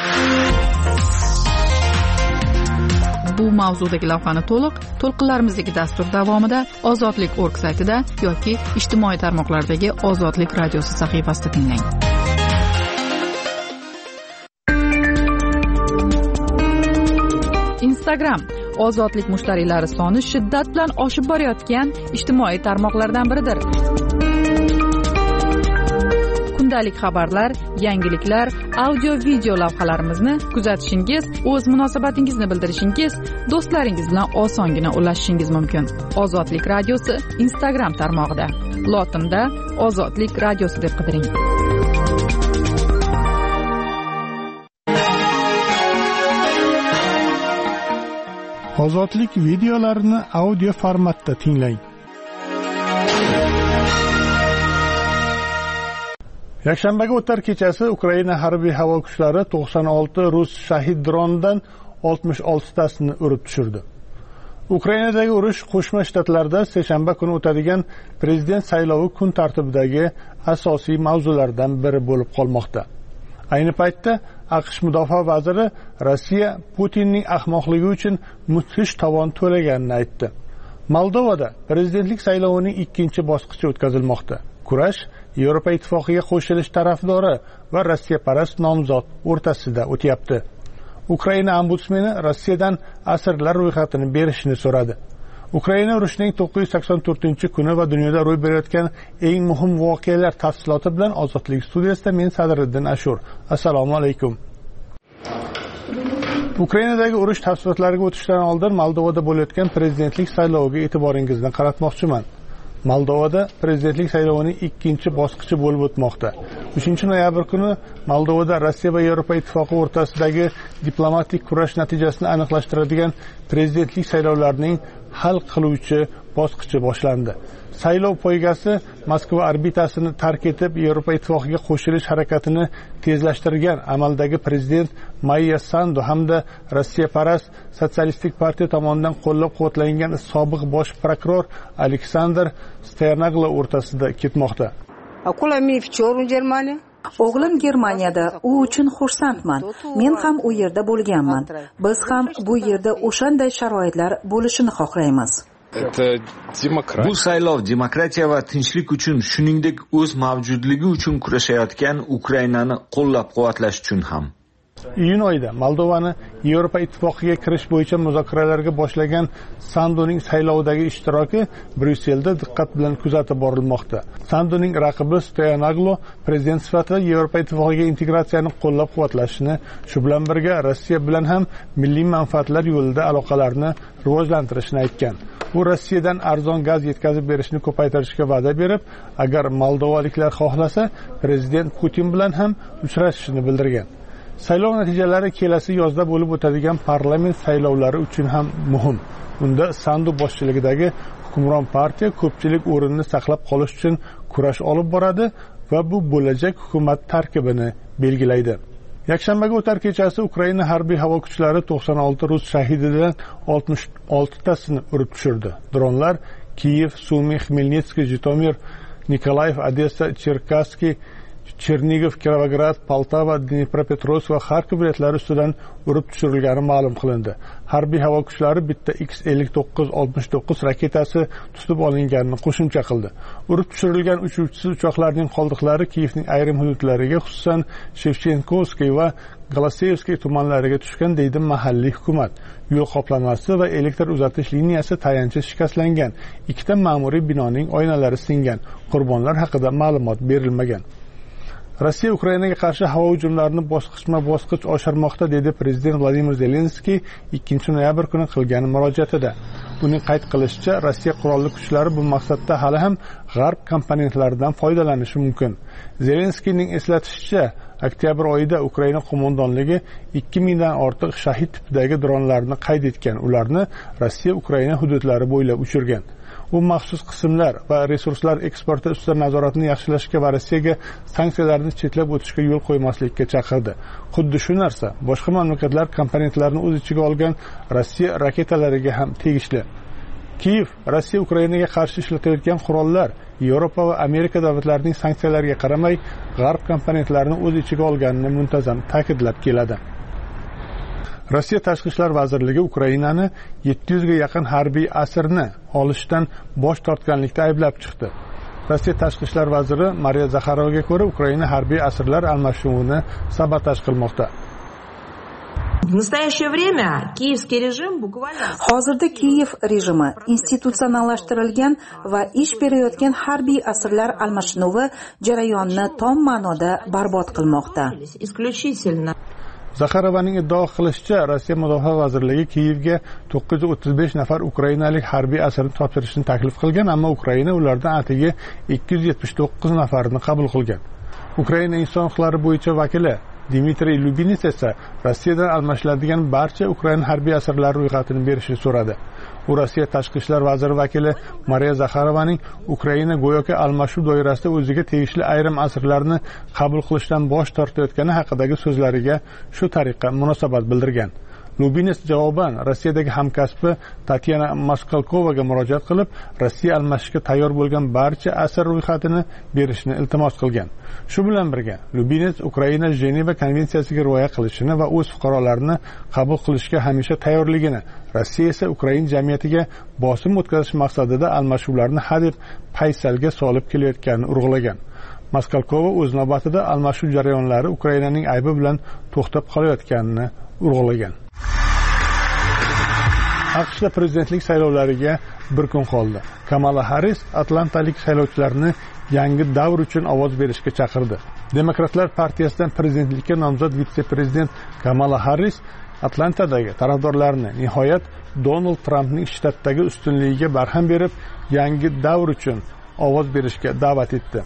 Bu mavzudagi lavhani to'lqinlarimizdagi dastur davomida Ozodlik.org saytida yoki ijtimoiy tarmoqlardagi Ozodlik radiosi sahifasida tinglang. Instagram Ozodlik mushtariylari soni shiddat bilan oshib borayotgan ijtimoiy tarmoqlardan biridir. Kundalik xabarlar, yangiliklar, audio-video lavhalarimizni kuzatishingiz, o'z munosabatingizni bildirishingiz, do'stlaringiz bilan osongina ulashishingiz mumkin. Ozodlik radiosi Instagram tarmog'ida. Lotinda Ozodlik radiosi deb qidiring. Ozodlik videolarini audio formatda tinglang. Yakshanbaga o'tar kechasi Ukraina harbiy havo kuchlari 96 rus shahid dronidan 66 tasini urib tushirdi. Ukrainadagi urush Qo'shma Shtatlarda seshanba kuni o'tadigan prezident saylovi kun tartibidagi asosiy mavzulardan biri bo'lib qolmoqda. Ayni paytda AQSh mudofaa vaziri Rossiya Putinning ahmoqligi uchun mudhish tovon to'laganini aytdi. Moldovada prezidentlik saylovining ikkinchi bosqichi o'tkazilmoqda. Kurash Yevropa Ittifoqiga qo'shilish tarafdori va Rossiyaparast nomzod o'rtasida o'tyapti. Ukraina ombudsmeni Rossiyadan asirlar ro'yxatini berishni so'radi. Ukraina urushining 984-kuni va dunyoda ro'y berayotgan eng muhim voqealar tafsiloti bilan Ozodlik studiyasida men Sadriddin Ashur. Assalomu alaykum. Ukrainadagi urush tafsilotlariga o'tishdan oldin Moldovada bo'layotgan prezidentlik sayloviga e'tiboringizni qaratmoqchiman. Moldovada prezidentlik saylovining ikkinchi bosqichi bo'lib o'tmoqda. 3-noyabr kuni Moldovada Rossiya va Yevropa Ittifoqi o'rtasidagi diplomatik kurash natijasini aniqlashtiradigan prezidentlik saylovlarining hal qiluvchi bosqichi boshlandi. Saylov poygasi Moskva orbitasini tark etib Yevropa Ittifoqiga qo'shilish harakatini tezlashtirgan amaldagi prezident Maya Sandu hamda Rossiyaparast sotsialistik partiya tomonidan qo'llab-quvvatlangan sobiq bosh prokuror Aleksandr Sternaglo o'rtasida ketmoqda. O'g'lim Germaniyada, u uchun xursandman. Men ham u yerda bo'lganman. Biz ham bu yerda o'shanday sharoitlar bo'lishini xohlaymiz. Bu saylov demokratiya va tinchlik uchun, shuningdek o'z mavjudligi uchun kurashayotgan Ukrainani qo'llab-quvvatlash uchun ham. Iyun oyida Moldovani Yevropa Ittifoqiga kirish bo'yicha muzokaralarga boshlagan Sanduning saylovdagi ishtiroki Bryusselda diqqat bilan kuzatib borilmoqda. Sanduning raqibi Stoyanoglo prezident sifatida Yevropa Ittifoqiga integratsiyani qo'llab-quvvatlashini, shu bilan birga Rossiya bilan ham milliy manfaatlar yo'lida aloqalarni rivojlantirishni aytgan. U Rossiyadan arzon gaz yetkazib berishni ko'paytirishga va'da berib, agar moldovaliklar xohlasa, prezident Putin bilan ham uchrashishini bildirgan. Saylov natijalari kelasi yozda bo'lib o'tadigan parlament saylovlari uchun ham muhim. Unda Sandu boshchiligidagi hukmron partiya ko'pchilik o'rinni saqlab qolish uchun kurash olib boradi va bu bo'lajak hukumat tarkibini belgilaydi. Yakshanbaga o'tar kechasi Ukraina harbiy havo kuchlari 96 rus shahididan 66 tasini urib tushirdi. Dronlar Kiyev, Sumy, Xmelnitskiy, Jitomir, Nikolayev, Odessa, Cherkasskiy, Chernigov, Kirovograd, Poltava, Dnepropetrovsk va Kharkov viloyatlari ustidan urib tushirilgani ma'lum qilindi. Harbiy havo kuchlari bitta X-59-69 raketasi tutib olinganini qo'shimcha qildi. Urib tushirilgan uchuvchisiz uchoqlarning qoldiqlari Kiyevning ayrim hududlariga, xususan Shevchenkovskiy va Glaseyevskiy tumanlariga tushgan deydi mahalliy hukumat. Yo'l qoplanmasi va elektr uzatish liniyasi tayanchi shikastlangan. Ikkita ma'muriy binoning oynalari singan. Qurbonlar haqida ma'lumot berilmagan. Rossiya Ukrainaga qarshi havo hujumlarini bosqichma-bosqich oshirmoqda, dedi prezident Vladimir Zelenskiy 2 noyabr kuni qilgan murojaatida. Uning qayd qilishicha, Rossiya qurolli kuchlari bu maqsadda hali ham g'arb komponentlaridan foydalanishi mumkin. Zelenskiyning eslatishicha, oktyabr oyida Ukraina qo'mondonligi 2000 dan ortiq shahid tipidagi dronlarni qayd etgan. Ularni Rossiya Ukraina hududlari bo'ylab uchirgan. U maxsus qismlar va resurslar eksporti ustidan nazoratni yaxshilashga va Rossiyaga sanksiyalarni chetlab o'tishga yo'l qo'ymaslikka chaqirdi. Xuddi shu narsa boshqa mamlakatlar komponentlarini o'z ichiga olgan Rossiya raketalariga ham tegishli. Kiyev Rossiya Ukrainaga qarshi ishlatayotgan qurollar Yevropa va Amerika davlatlarining sanksiyalariga qaramay g'arb komponentlarini o'z ichiga olganini muntazam ta'kidlab keladi. Rossiya Tashqi ishlar vazirligi Ukrainani 700 ga yaqin harbiy asirni olishdan bosh tortganlikda ayblab chiqdi. Rossiya Tashqi ishlar vaziri Mariya Zakharovaga ko'ra, Ukraina harbiy asirlar almashuvini sabotaj qilmoqda. Hozirda Kiyev rejimi institutsionallashtirilgan va ish berayotgan harbiy asirlar almashinuvi jarayonini tom ma'noda barbod qilmoqda. Zakharovaning iddao qilishicha, Rossiya Mudofaa vazirligi Kiyevga 935 nafar ukrainalik harbiy asirni topshirishni taklif qilgan, ammo Ukraina ulardan atigi 279 nafarini qabul qilgan. Ukraina inson huquqlari bo'yicha vakili Dmitriy Lubinets esa Rossiyadan almashiladigan barcha Ukraina harbiy asirlari ro'yxatini berishni so'radi. U Rossiya Tashqi ishlar vaziri vakili Mariya Zakharovaning Ukraina go'yoki almashuv doirasida o'ziga tegishli ayrim asirlarni qabul qilishdan bosh tortayotgani haqidagi so'zlariga shu tariqa munosabat bildirgan. Lubinets javoban Rossiyadagi hamkasbi Tatyana Maskalkovaga murojaat qilib, Rossiya almashishga tayyor bo'lgan barcha asir ro'yxatini berishni iltimos qilgan. Shu bilan birga Lubinets Ukraina Jeneva konvensiyasiga rioya qilishini va o'z fuqarolarini qabul qilishga hamisha tayyorligini, Rossiya esa Ukraina jamiyatiga bosim o'tkazish maqsadida almashuvlarni hadeb paysalga solib kelayotganini urg'ulagan. Maskalkova o'z navbatida almashuv jarayonlari Ukrainaning aybi bilan to'xtab qolayotganini urg'ulagan. AQShda prezidentlik saylovlariga bir kun qoldi. Kamala Harris atlantalik saylovchilarni yangi davr uchun ovoz berishga chaqirdi. Demokratlar partiyasidan prezidentlikka nomzod vitse-prezident Kamala Harris Atlantadagi tarafdorlarini nihoyat Donald Trampning shtatdagi ustunligiga barham berib, yangi davr uchun ovoz berishga da'vat etdi.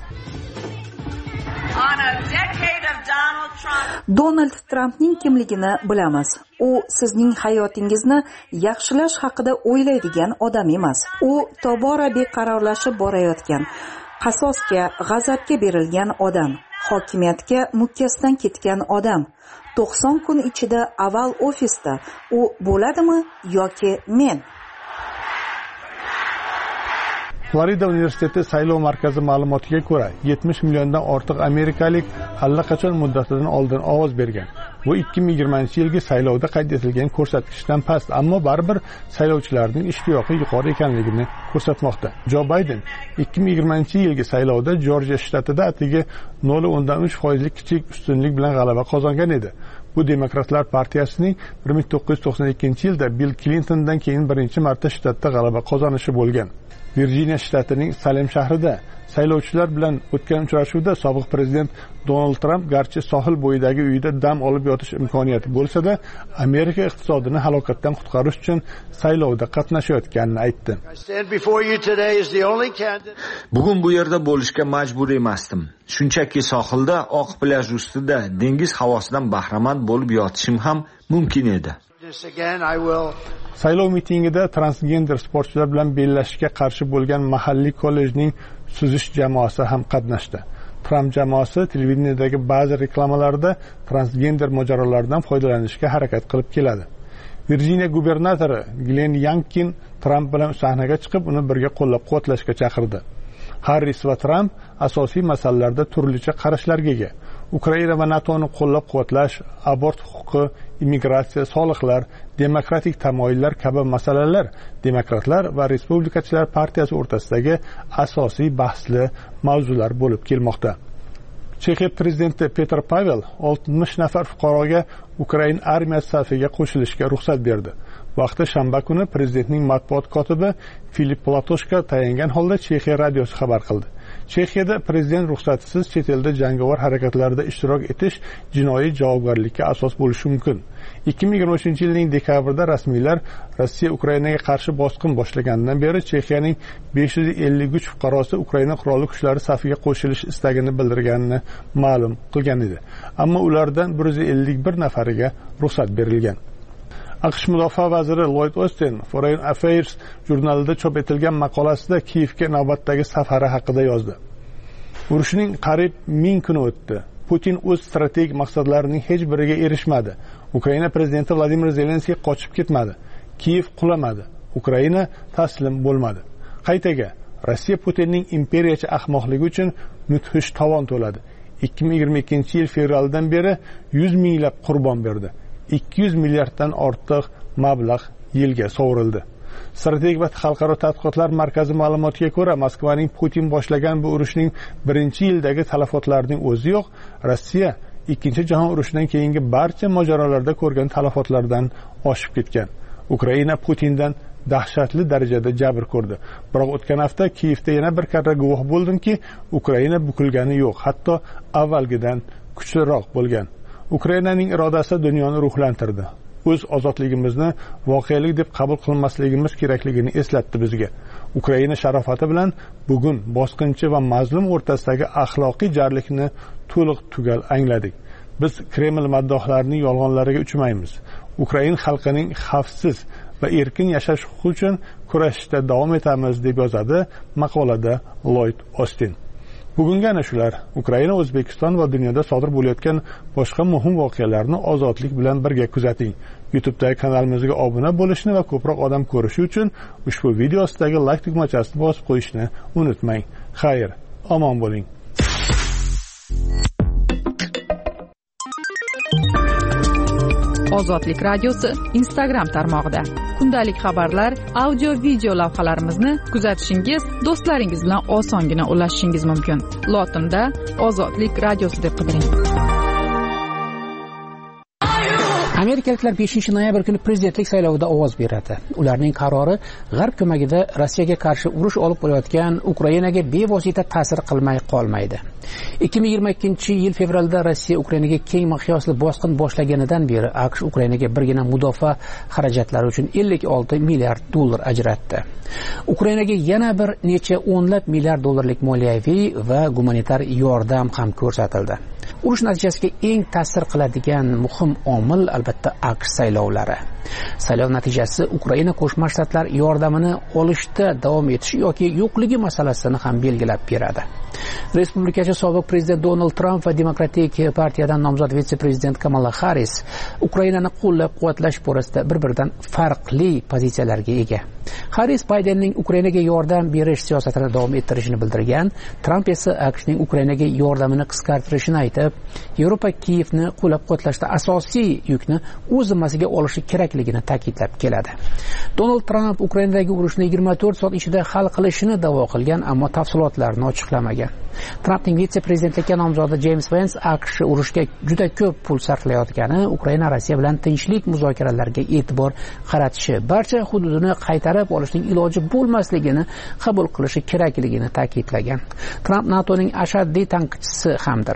Donald Trampning kimligini bilamiz. U sizning hayotingizni yaxshilash haqida o'ylaydigan odam emas. U tobora beqarorlashib borayotgan, qasosga, g'azabga berilgan odam, hokimiyatga mukkasidan ketgan odam. 90 kun ichida Oval ofisda u bo'ladimi yoki men? Florida universiteti saylov markazi ma'lumotiga ko'ra, 70 milliondan ortiq amerikalik allaqachon muddatidan oldin ovoz bergan. Bu 2020-yilgi saylovda qayd etilgan ko'rsatkichdan past, ammo baribir saylovchilarning ishtiyoqi yuqori ekanligini ko'rsatmoqda. Joe Biden 2020-yilgi saylovda Jorjiya shtatida atigi 0.3% kichik ustunlik bilan g'alaba qozongan edi. Bu Demokratlar partiyasining 1992-yilda Bill Clintondan keyin birinchi marta shtatda g'alaba qozonishi bo'lgan. Virjiniya shtatining Salem shahrida saylovchilar bilan o'tgan uchrashuvda sobiq prezident Donald Trump garchi sohil bo'yidagi uyida dam olib yotish imkoniyati bo'lsa-da, Amerika iqtisodini halokatdan qutqarish uchun saylovda qatnashayotganini aytdi. Bugun bu yerda bo'lishga majbur emasdim. Shunchaki sohilda oq plyaj ustida dengiz havosidan bahramand bo'lib yotishim ham mumkin edi. Saylov mitingida transgender sportchilar bilan bellashishga qarshi bo'lgan mahalliy kollejning suzish jamoasi ham qatnashdi. Trump jamoasi televideniyadagi ba'zi reklamalarda transgender mojarolardan foydalanishga harakat qilib keladi. Virjiniya gubernatori Glenn Youngkin Trump bilan sahnaga chiqib, uni birga qo'llab-quvvatlashga chaqirdi. Harris va Trump asosiy masalalarda turlicha qarashlarga ega. Ukraina va NATOni qo'llab-quvvatlash, abort huquqi, immigratsiya, soliqlar, demokratik tamoyillar kabi masalalar demokratlar va respublikachilar partiyasi o'rtasidagi asosiy bahsli mavzular bo'lib kelmoqda. Chexiya prezidenti Petr Pavel 60 nafar fuqaroga Ukraina armiyasi safiga qo'shilishga ruxsat berdi. Vaqti shanba kuni prezidentning matbuot kotibi Filip Platoshka tayangan holda Chexiya radiosi xabar qildi. Chexiyada prezident ruxsatisiz chet elda jangovar harakatlarda ishtirok etish jinoiy javobgarlikka asos bo'lishi mumkin. 2023-yilning dekabrida rasmiylar Rossiya Ukrainaga qarshi bosqin boshlaganidan beri Chexiyaning 553 fuqarosi Ukraina qurolli kuchlari safiga qo'shilish istagini bildirganini ma'lum qilgan edi. Ammo ulardan 151 nafariga ruxsat berilgan. AQSh mudofaa vaziri Lloyd Austin Foreign Affairs jurnalida chop etilgan maqolasida Kiyevga navbatdagi safari haqida yozdi. Urushning qariyb 1000 kuni o'tdi. Putin o'z strategik maqsadlarining hech biriga erishmadi. Ukraina prezidenti Vladimir Zelenskiy qochib ketmadi. Kiyev qulamadi. Ukraina taslim bo'lmadi. Qaytaga Rossiya Putinning imperiyachi ahmoqligi uchun mudhish tovon to'ladi. 2022-yil fevraldan beri 100 minglab qurbon berdi. 200 milliarddan ortiq mablag' yilga sovurildi. Strategik va xalqaro tadqiqotlar markazi ma'lumotiga ko'ra, Moskvaning Putin boshlagan bu urushning birinchi yildagi talafotlarning o'zi yo'q, Rossiya Ikkinchi jahon urushidan keyingi barcha mojarolarda ko'rgan talafotlardan oshib ketgan. Ukraina Putindan dahshatli darajada jabr ko'rdi. Biroq o'tgan hafta Kiyevda yana bir karra guvoh bo'ldimki, Ukraina bukilgani yo'q, hatto avvalgidan kuchliroq bo'lgan. Ukrainaning irodasi dunyoni ruhlantirdi. O'z ozodligimizni voqelik deb qabul qilmasligimiz kerakligini eslatdi bizga. Ukraina sharofati bilan bugun bosqinchi va mazlum o'rtasidagi axloqiy jarlikni to'liq tugal angladik. Biz Kreml maddohlarining yolg'onlariga uchmaymiz. Ukraina xalqining xavfsiz va erkin yashash huquqi uchun kurashishda davom etamiz, deb yozadi maqolada Lloyd Austin. Bugungi ana shular. Ukraina, O'zbekiston va dunyoda sodir bo'layotgan boshqa muhim voqealarni ozodlik bilan birga kuzating. YouTube'dagi kanalimizga obuna bo'lishni va ko'proq odam ko'rishi uchun ushbu video ostidagi like tugmachasini bosib qo'yishni unutmang. Xayr, omon bo'ling. Ozodlik radiosi Instagram tarmog'ida kundalik xabarlar, audio video lavhalarimizni kuzatishingiz, do'stlaringiz bilan osongina ulashishingiz mumkin. Lotinda Ozodlik radiosi deb qidiring. Amerikaliklar 5-noyabr kuni prezidentlik saylovida ovoz beradi. Ularning qarori G'arb ko'magida Rossiyaga qarshi urush olib bo'layotgan Ukrainaga bevosita ta'sir qilmay qolmaydi. 2022-yil fevralda Rossiya Ukrainaga keng miqyosli bosqin boshlaganidan beri AQSh Ukrainaga birgina mudofaa xarajatlari uchun 56 milliard dollar ajratdi. Ukrainaga yana bir necha o'nlab milliard dollarlik moliyaviy va gumanitar yordam ham ko'rsatildi. Urush natijasiga eng ta'sir qiladigan muhim omil albatta AQSh saylovlari. Saylov natijasi Ukraina Qo'shma Shtatlar yordamini olishda davom etish yoki yo'qligi masalasini ham belgilab beradi. Respublikachi sobiq prezident Donald Trump va Demokratik partiyadan nomzod vitse-prezident Kamala Harris Ukrainani qo'llab-quvvatlash borasida bir-biridan farqli pozitsiyalarga ega. Harris Bidenning Ukrainaga yordam berish siyosatini davom ettirishini bildirgan, Trump esa AQShning Ukrainaga yordamini qisqartirishini aytib, Yevropa Kiyevni qo'llab-quvvatlashda asosiy yukni o'z zimmasiga olishi kerakligini ta'kidlab keladi. Donald Trump Ukrainadagi urushni 24 soat ichida hal qilishini da'vo qilgan, ammo tafsilotlarni ochiqlamagan. Trumpning vitse-prezidentlikka nomzodi James Vance AQSh urushga juda ko'p pul sarflayotgani, Ukraina Rossiya bilan tinchlik muzokaralariga e'tibor qaratishi, barcha hududini qaytarib olishning iloji bo'lmasligini qabul qilishi kerakligini ta'kidlagan. Trump NATOning ashaddiy tanqidchisi hamdir.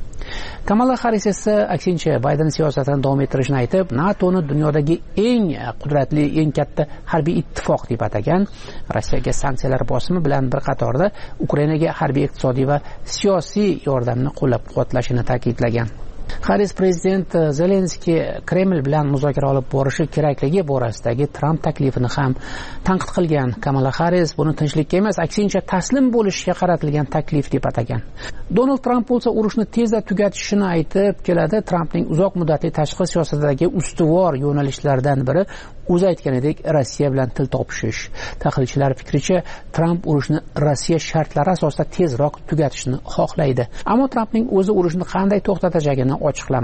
Kamala Harris esa aksincha Biden siyosatini davom ettirishini aytib, NATOni dunyodagi eng qudratli, eng katta harbiy ittifoq deb atagan. Rossiyaga sanksiyalar bosimi bilan bir qatorda Ukrainaga harbiy, iqtisodiy va siyosiy yordamni qo'llab-quvvatlashini ta'kidlagan. Harris prezident Zelenskiy Kreml bilan muzokara olib borishi kerakligi borasidagi Trump taklifini ham tanqid qilgan. Kamala Harris buni tinchlikka emas, aksincha taslim bo'lishga qaratilgan taklif deb atagan. Donald Trump bo'lsa urushni tezda tugatishini aytib keladi. Trumpning uzoq muddatli tashqi siyosatidagi ustuvor yo'nalishlardan biri o'zi aytganidek Rossiya bilan til topishish. Tahlilchilar fikricha, Trump urushni Rossiya shartlari asosida tezroq tugatishni xohlaydi. Ammo Trumpning o'zi urushni qanday to'xtatacagini ochiqlamagan.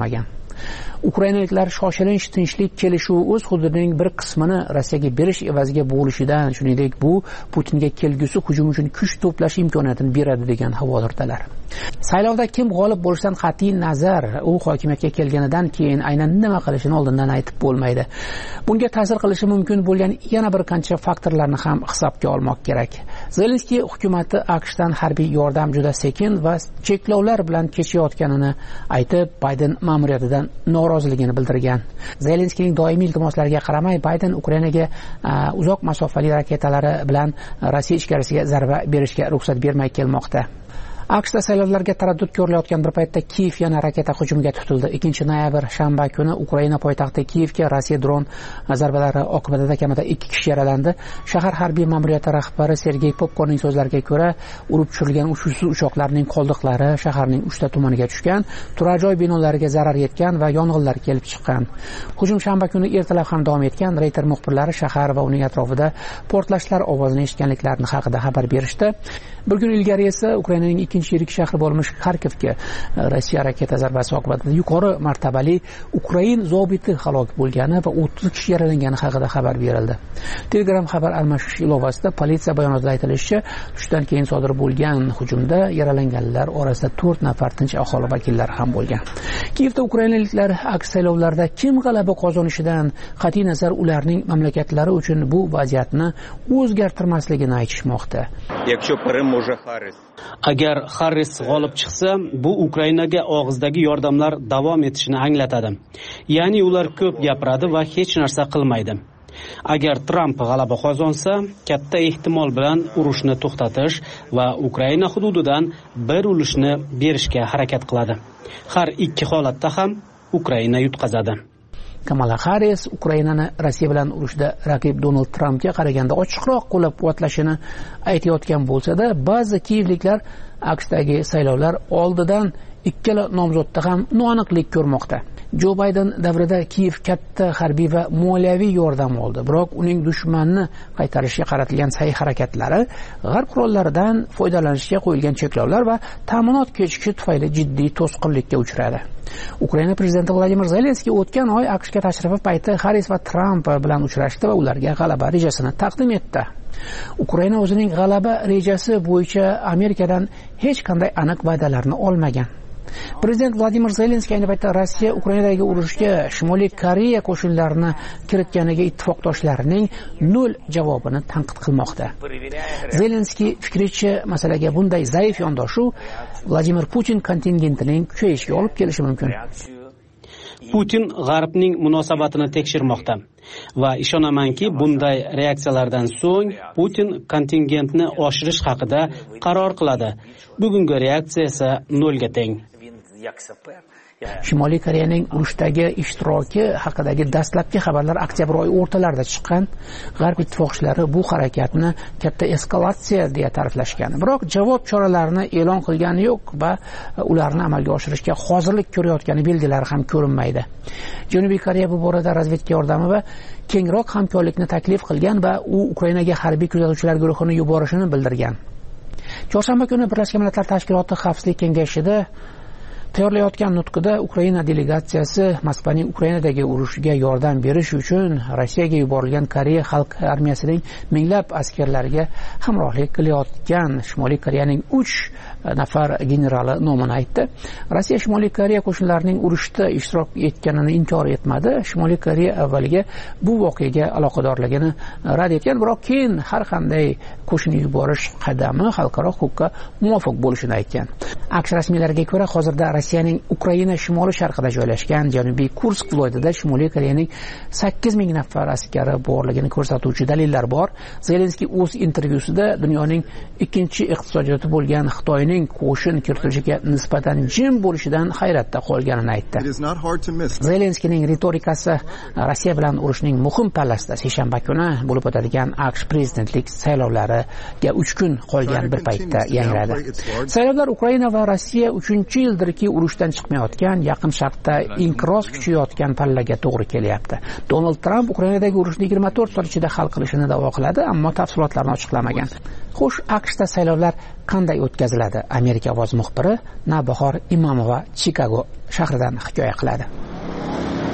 Ukrainaliklar shoshilinch tinchlik kelishuvi o'z hududining bir qismini Rossiyaga berish evaziga bo'lishidan, shuningdek bu Putinga kelgusi hujum uchun kuch to'plash imkoniyatini beradi degan xavotirdalar. Saylovda kim g'olib bo'lishidan qat'iy nazar, u hokimiyatga kelganidan keyin aynan nima qilishini oldindan aytib bo'lmaydi. Bunga ta'sir qilishi mumkin bo'lgan yana bir qancha faktorlarni ham hisobga olmoq kerak. Zelenskiy hukumati AQShdan harbiy yordam juda sekin va cheklovlar bilan kechayotganini aytib, Bayden ma'muriyatidan noroziligini bildirgan. Zelenskiyning doimiy iltimoslariga qaramay, Bayden Ukrainaga uzoq masofali raketalari bilan Rossiya ichkarisiga zarba berishga ruxsat bermay kelmoqda. AQShda saylovlarga taraddud ko'rilayotgan bir paytda Kiyev yana raketa hujumiga tutildi. 2-noyabr shanba kuni Ukraina poytaxti Kiyevga Rossiya dron zarbalari oqibatida kamida 2 kishi yaralandi. Shahar harbiy ma'muriyati rahbari Sergey Popkorning so'zlariga ko'ra, urib tushirilgan uchuvsiz uchoqlarning qoldiqlari shaharning 3 ta tumaniga tushgan, turar joy binolariga zarar yetgan va yong'inlar kelib chiqqan. Hujum shanba kuni ertalab ham davom etgan. Reuters muxbirlari shahar va uning atrofida portlashlar ovozini eshitganliklarini haqida xabar berishdi. Bir kun ilgari esa Ukrainaning ikkinchi yirik shahri bo'lmish Kharkivga Rossiya raketa zarbasi oqibatida yuqori martabali Ukrain zobiti halok bo'lgani va 30 kishi yaralangani haqida xabar berildi. Telegram xabar almashish ilovasida politsiya bayonotida aytilishicha, tushdan keyin sodir bo'lgan hujumda yaralanganlar orasida 4 nafar tinch aholi vakillari ham bo'lgan. Kiyevda ukrainaliklar AQSh saylovlarida kim g'alaba qozonishidan qat'iy nazar ularning mamlakatlari uchun bu vaziyatni o'zgartirmasligini aytishmoqda. Agar Harris g'olib chiqsa, bu Ukrainaga og'izdagi yordamlar davom etishini anglatadi. Ya'ni ular ko'p gapiradi va hech narsa qilmaydi. Agar Trump g'alaba qozonsa, katta ehtimol bilan urushni to'xtatish va Ukraina hududidan bir ulushni berishga harakat qiladi. Har ikki holatda ham Ukraina yutqazadi. Kamala Harris Ukrainani Rossiya bilan urushda raqib Donald Trampga qaraganda ochiqroq qo'llab-quvvatlashini aytayotgan bo'lsa-da, ba'zi kiyevliklar AQShdagi saylovlar oldidan ikkala nomzodda ham noaniqlik ko'rmoqda. Jo Bayden davrida Kiyev katta harbiy va moliyaviy yordam oldi, biroq uning dushmanni qaytarishga qaratilgan sa'y harakatlari, g'arb qurollaridan foydalanishga qo'yilgan cheklovlar va ta'minot kechishi tufayli jiddiy to'sqinlikka uchradi. Ukraina prezidenti Vladimir Zelenskiy o'tgan oy AQShga tashrifi payti Harris va Tramp bilan uchrashdi va ularga g'alaba rejasini taqdim etdi. Ukraina o'zining g'alaba rejasi bo'yicha Amerikadan hech qanday aniq va'dalarni olmagan. Prezident Vladimir Zelenskiy ayni paytda Rossiya Ukrainadagi urushga Shimoliy Koreya qo'shinlarini kiritganiga ittifoqdoshlarining nol javobini tanqid qilmoqda. Zelenskiy fikricha, masalaga bunday zaif yondashuv Vladimir Putin kontingentining kuchayishiga olib kelishi mumkin. Putin G'arbning munosabatini tekshirmoqda va ishonamanki, bunday reaksiyalardan so'ng Putin kontingentni oshirish haqida qaror qiladi. Bugungi reaksiya esa nolga teng. Shimoliy Koreyaning urushdagi ishtiroki haqidagi dastlabki xabarlar oktyabr oyi o'rtalarida chiqqan. G'arb ittifoqchilari bu harakatni katta eskalatsiya deya ta'riflashgan. Biroq javob choralarini e'lon qilgani yo'q va ularni amalga oshirishga hozirlik ko'rayotgani belgilari ham ko'rinmaydi. Janubiy Koreya bu borada razvedka yordami va kengroq hamkorlikni taklif qilgan va u Ukrainaga harbiy kuzatuvchilar guruhini yuborishini bildirgan. Chorshanba kuni Birlashgan Millatlar Tashkiloti Xavfsizlik kengashida tayyorlayotgan nutqida Ukraina delegatsiyasi Moskvaning Ukrainadagi urushga yordam berish uchun Rossiyaga yuborilgan Koreya xalq armiyasining minglab askarlariga hamrohlik qilayotgan Shimoliy Koreyaning 3 nafar generali nomini aytdi. Rossiya Shimoliy Koreya qo'shinlarining urushda ishtirok etganini inkor etmadi. Shimoliy Koreya avvaliga bu voqeaga aloqadorligini rad etgan, biroq keyin har qanday qo'shin yuborish qadami xalqaro huquqqa muvofiq bo'lishini aytgan. AQSh rasmiylariga ko'ra, hozirda Rossiyaning Ukraina shimoli sharqida joylashgan Janubiy Kursk viloyatida Shimoliy Koreyaning 8000 nafar askari borligini ko'rsatuvchi dalillar bor. Zelenskiy o'z intervyusida dunyoning ikkinchi iqtisodiyoti bo'lgan Xitoyning qo'shin kiritilishiga nisbatan jim bo'lishidan hayratda qolganini aytdi. Zelenskiyning ritorikasi Rossiya bilan urushning muhim pallasida seshanba kuni bo'lib o'tadigan AQSh prezidentlik saylovlariga 3 kun qolgan bir paytda yangradi. Saylovlar Ukraina va Rossiya 3-yildirki urushdan chiqmayotgan, yaqin sharqda inqiroz kuchayotgan pallaga to'g'ri kelyapti. Donald Trump Ukrainadagi urushni 24 soat ichida hal qilishini da'vo qiladi, ammo tafsilotlarni ochiqlamagan. Xo'sh, AQShda saylovlar qanday o'tkaziladi? Amerika ovoz muxbiri Navbahor Imomova Chikago shahridan hikoya qiladi.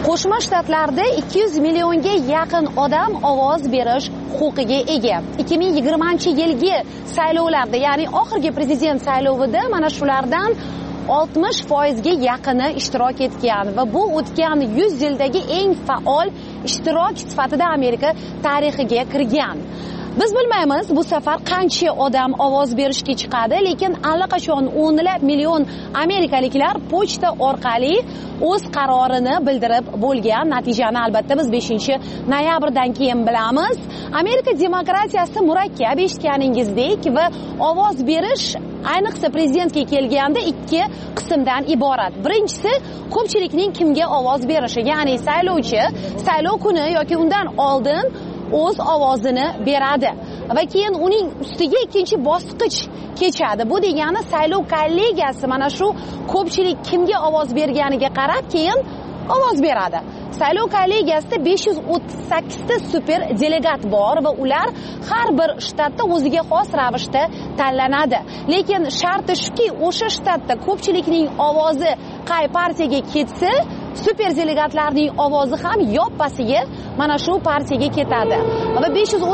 Qo'shma Shtatlarda 200 millionga yaqin odam ovoz berish huquqiga ega. 2020-yilgi saylovlarda, ya'ni oxirgi prezident saylovida mana shulardan 60% ga yaqini ishtirok etgan va bu o'tgan 100 yildagi eng faol ishtirok sifatida Amerika tarixiga kirgan. Biz bilmaymiz bu safar qancha odam ovoz berishga chiqadi, lekin allaqachon o'nlab million amerikaliklar pochta orqali o'z qarorini bildirib bo'lgan. Natijani albatta biz 5-noyabrdan keyin bilamiz. Amerika demokratiyasi murakkab, eshitganingizdek, va ovoz berish ayniqsa prezidentga kelganda ikki qismdan iborat. Birinchisi ko'pchilikning kimga ovoz berishi, ya'ni saylovchi saylov kuni yoki undan oldin o'z ovozini beradi va keyin uning ustiga ikkinchi bosqich kechadi. Bu degani saylov kollegiyasi mana shu ko'pchilik kimga ovoz berganiga qarab keyin ovoz beradi. Saylov kollegiyasida 538 ta super delegat bor va ular har bir shtatda o'ziga xos ravishda tanlanadi. Lekin sharti shuki, o'sha shtatda ko'pchilikning ovozi qay partiyaga ketsa, super delegatlarning ovozi ham yoppasiga mana shu partiyaga ketadi. Va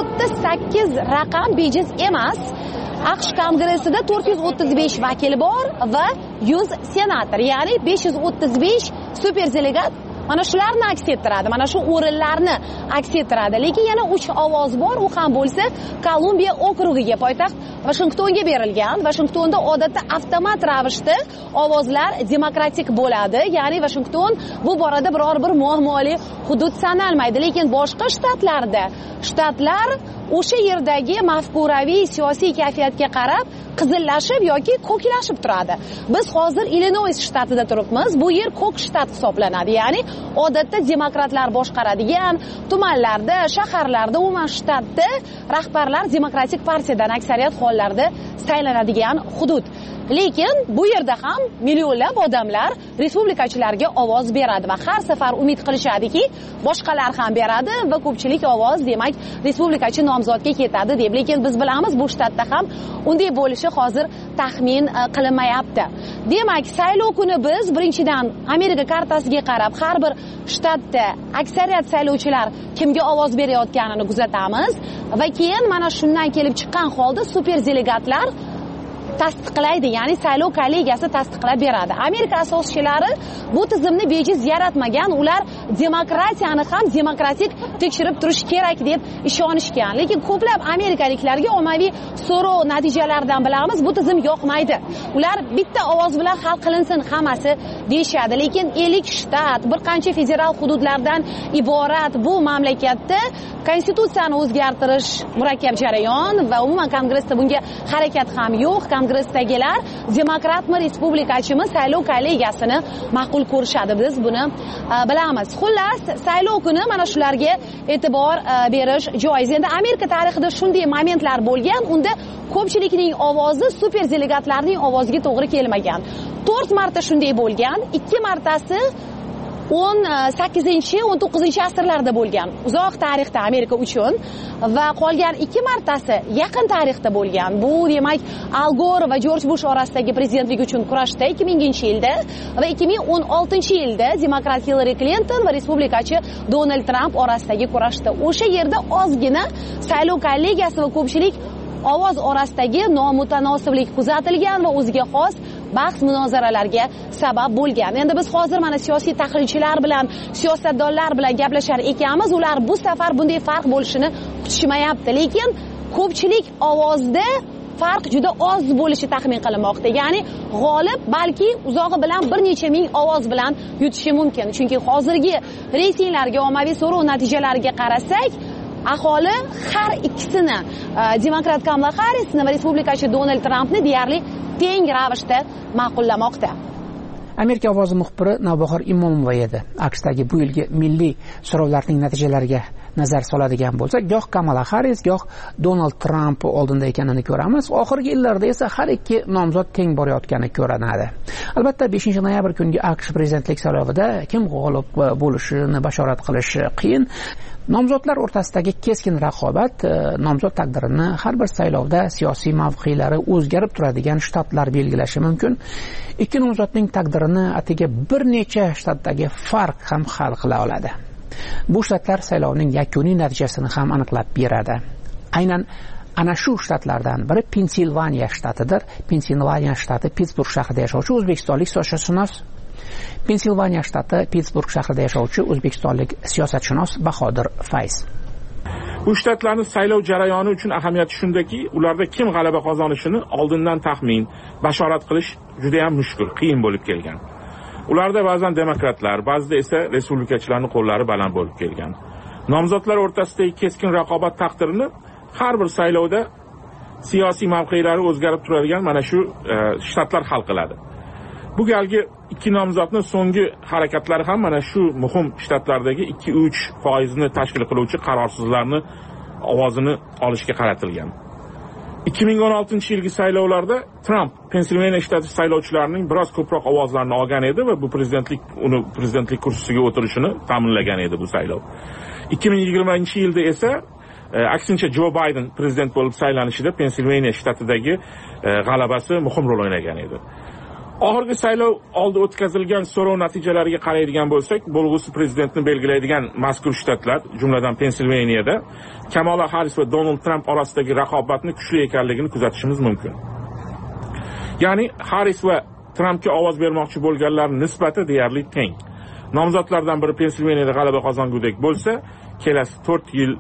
538 raqam bejiz emas. AQSh kongressida 435 vakil bor va 100 senator, ya'ni 535 super delegat mana shularni aks ettiradi, mana shu o'rinlarni aks ettiradi. Lekin yana 3 ovoz bor, u ham bo'lsa Kolumbiya okrugiga, poytaxt Vashingtonga berilgan. Vashingtonda odatda avtomat ravishda ovozlar demokratik bo'ladi, ya'ni Vashington bu borada biror bir muammoli hudud sanalmaydi. Lekin boshqa shtatlar o'sha yerdagi mafkuraviy siyosiy kayfiyatga qarab qizillashib yoki ko'klashib turadi. Biz hozir Illinois shtatida turibmiz. Bu yer ko'k shtat hisoblanadi. Ya'ni odatda demokratlar boshqaradigan tumanlarda, shaharlarda, umuman shtatda rahbarlar demokratik partiyadan aksariyat hollarda saylanadigan hudud. Lekin bu yerda ham millionlab odamlar respublikachilarga ovoz beradi va har safar umid qilishadiki, boshqalar ham beradi va ko'pchilik ovoz, demak, respublikachi nomzodga ketadi deb. Lekin biz bilamiz, bu shtatda ham unday bo'lishi hozir taxmin qilinmayapti. Demak, saylov kuni biz birinchidan Amerika kartasiga qarab har bir shtatda aksariyat saylovchilar kimga ovoz berayotganini kuzatamiz va keyin mana shundan kelib chiqqan holda super delegatlar tasdiqlaydi, ya'ni saylov kollegiyasi tasdiqlab beradi. Amerika asoschilari bu tizimni bejiz yaratmagan, ular demokratiyani ham demokratik tekshirib turish kerak deb ishonishgan. Lekin ko'plab amerikaliklarga ommaviy so'rov natijalaridan bilamiz, bu tizim yoqmaydi. Ular bitta ovoz bilan hal qilinsin hammasi deyishadi. Lekin 50 shtat, bir qancha federal hududlardan iborat bu mamlakatda konstitutsiyani o'zgartirish murakkab jarayon va umuman kongressda bunga harakat ham yo'q. Kongressdagilar demokratmi, respublikachimi saylov kollegiyasini ma'qul ko'rishadi. Biz buni bilamiz. Xullas, saylov kuni mana shularga e'tibor berish joiz. Endi Amerika tarixida shunday momentlar bo'lgan, unda ko'pchilikning ovozi super delegatlarning ovoziga to'g'ri kelmagan. 4 marta shunday bo'lgan, 2 martasi 18-19 asrlarda bo'lgan. Uzoq tarixda Amerika uchun va qolgan 2 martasi yaqin tarixda bo'lgan. Bu demak Al Gore va George Bush orasidagi prezidentlik uchun kurashda 2000-yilda va 2016-yilda demokrat Hillary Clinton va respublikachi Donald Trump orasidagi kurashda. O'sha yerda ozgina saylov kollegiyasi va ko'pchilik ovoz orasidagi nomutanosiblik kuzatilgan va o'ziga xos bahs munozaralarga sabab bo'lgan. Endi biz hozir mana siyosiy tahlilchilar bilan, siyosatdonlar bilan gaplashar ekanmiz. Ular bu safar bunday farq bo'lishini kutishmayapti. Lekin ko'pchilik ovozda farq juda oz bo'lishi taxmin qilinmoqda. Ya'ni g'olib balki uzog'i bilan bir necha ming ovoz bilan yutishi mumkin. Chunki hozirgi reytinglarga, ommaviy so'rov natijalariga qarasak, aholi har ikkisini, demokrat Kamala Harrisni va respublikachi Donald Trampni deyarli teng ravishda ma'qullamoqda. Amerika ovozi muxbiri Navbahor Imomova edi. AQShdagi bu yilgi milliy so'rovlarning natijalariga nazar soladigan bo'lsak, goh Kamala Harris, goh Donald Trump oldinda ekanini ko'ramiz. Oxirgi yillarda esa har ikki nomzod teng borayotgani ko'rinadi. Albatta 5-noyabr kungi AQSh prezidentlik saylovida kim g'olib bo'lishini bashorat qilish qiyin. nomzodlar o'rtasidagi keskin raqobat nomzod taqdirini har bir saylovda siyosiy mavqelari o'zgarib turadigan shtatlar belgilashi mumkin. Ikki nomzodning taqdirini atigi bir necha shtatdagi farq ham hal qila oladi. Bu shtatlar saylovning yakuniy natijasini ham aniqlab beradi. Aynan ana shu shtatlardan biri Pensilvaniya shtatidir. Pensilvaniya shtati Pittsburg shahrida yashovchi o'zbekistonlik siyosatshunos Pensilvaniya shtati Pittsburg shahrida yashovchi o'zbekistonlik siyosatshunos Bahodir Fayz. Bu shtatlarning saylov jarayoni uchun ahamiyati shundaki, ularda kim g'alaba qozonishini oldindan taxmin, bashorat qilish juda ham mushkul, qiyin bo'lib kelgan. Ularda ba'zan demokratlar, ba'zida esa respublikachilarning qo'llari baland bo'lib kelgan. Nomzodlar o'rtasidagi keskin raqobat taqdirini har bir saylovda siyosiy mavqelari o'zgarib turadigan mana shu shtatlar hal qiladi. Bu galgi ikki nomzodning so'nggi harakatlari ham mana shu muhim shtatlardagi 2-3% tashkil qiluvchi qarorsizlarning ovozini olishga qaratilgan. 2016-yilgi saylovlarda Trump Pensilvaniya shtati saylovchilarining biroz ko'proq ovozlarni olgan edi va bu prezidentlik kursisiga o'tirishini ta'minlagan edi bu saylov. 2020-yilda esa aksincha Joe Biden prezident bo'lib saylanishida Pensilvaniya shtatidagi g'alabasi muhim rol o'ynagan edi. Oxirgi saylov oldi o'tkazilgan so'rov natijalariga qaraydigan bo'lsak, bo'lg'usi prezidentni belgilaydigan mazkur shtatlar, jumladan Pensilvaniyada Kamala Harris va Donald Trump orasidagi raqobatni kuchli ekanligini kuzatishimiz mumkin. Ya'ni Harris va Trumpga ovoz bermoqchi bo'lganlarning nisbati deyarli teng. Nomzodlardan biri Pensilvaniyada g'alaba qozongudek bo'lsa, kelasi 4 yil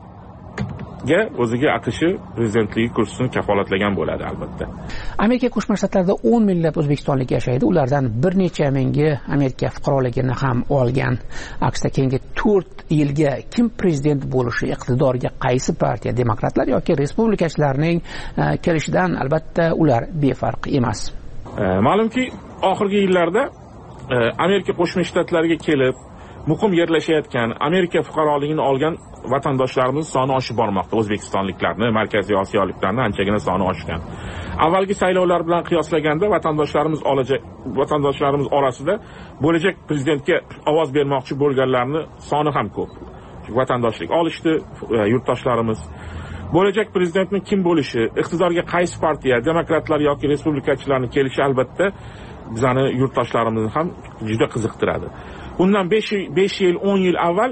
o'ziga aqshi prezidentligi kursini kafolatlagan bo'ladi albatta. Amerika Qo'shma Shtatlarida 10 minglab o'zbekistonlik yashaydi. Ulardan bir necha mingi Amerika fuqaroligini ham olgan. Aksida keyingi 4 yilga kim prezident bo'lishi, iqtidorga qaysi partiya, demokratlar yoki respublikachilarning kelishidan albatta ular befarq emas. Ma'lumki, oxirgi yillarda Amerika Qo'shma Shtatlariga kelib muqim yerlashayotgan, Amerika fuqaroligini olgan vatandoshlarimiz soni oshib bormoqda. O'zbekistonliklarni, Markaziy Osiyoliklarni anchagina soni oshgan. Avvalgi saylovlar bilan qiyoslaganda vatandoshlarimiz orasida bo'lajak prezidentga ovoz bermoqchi bo'lganlarning soni ham ko'p. Chunki vatandoshlik olishdi yurtdoshlarimiz. Bo'lajak prezidentning kim bo'lishi, iqtidorga qaysi partiya, demokratlar yoki respublikachilarning kelishi albatta bizani yurtdoshlarimizni ham juda qiziqtiradi. Undan 5 yil, 10 yil avval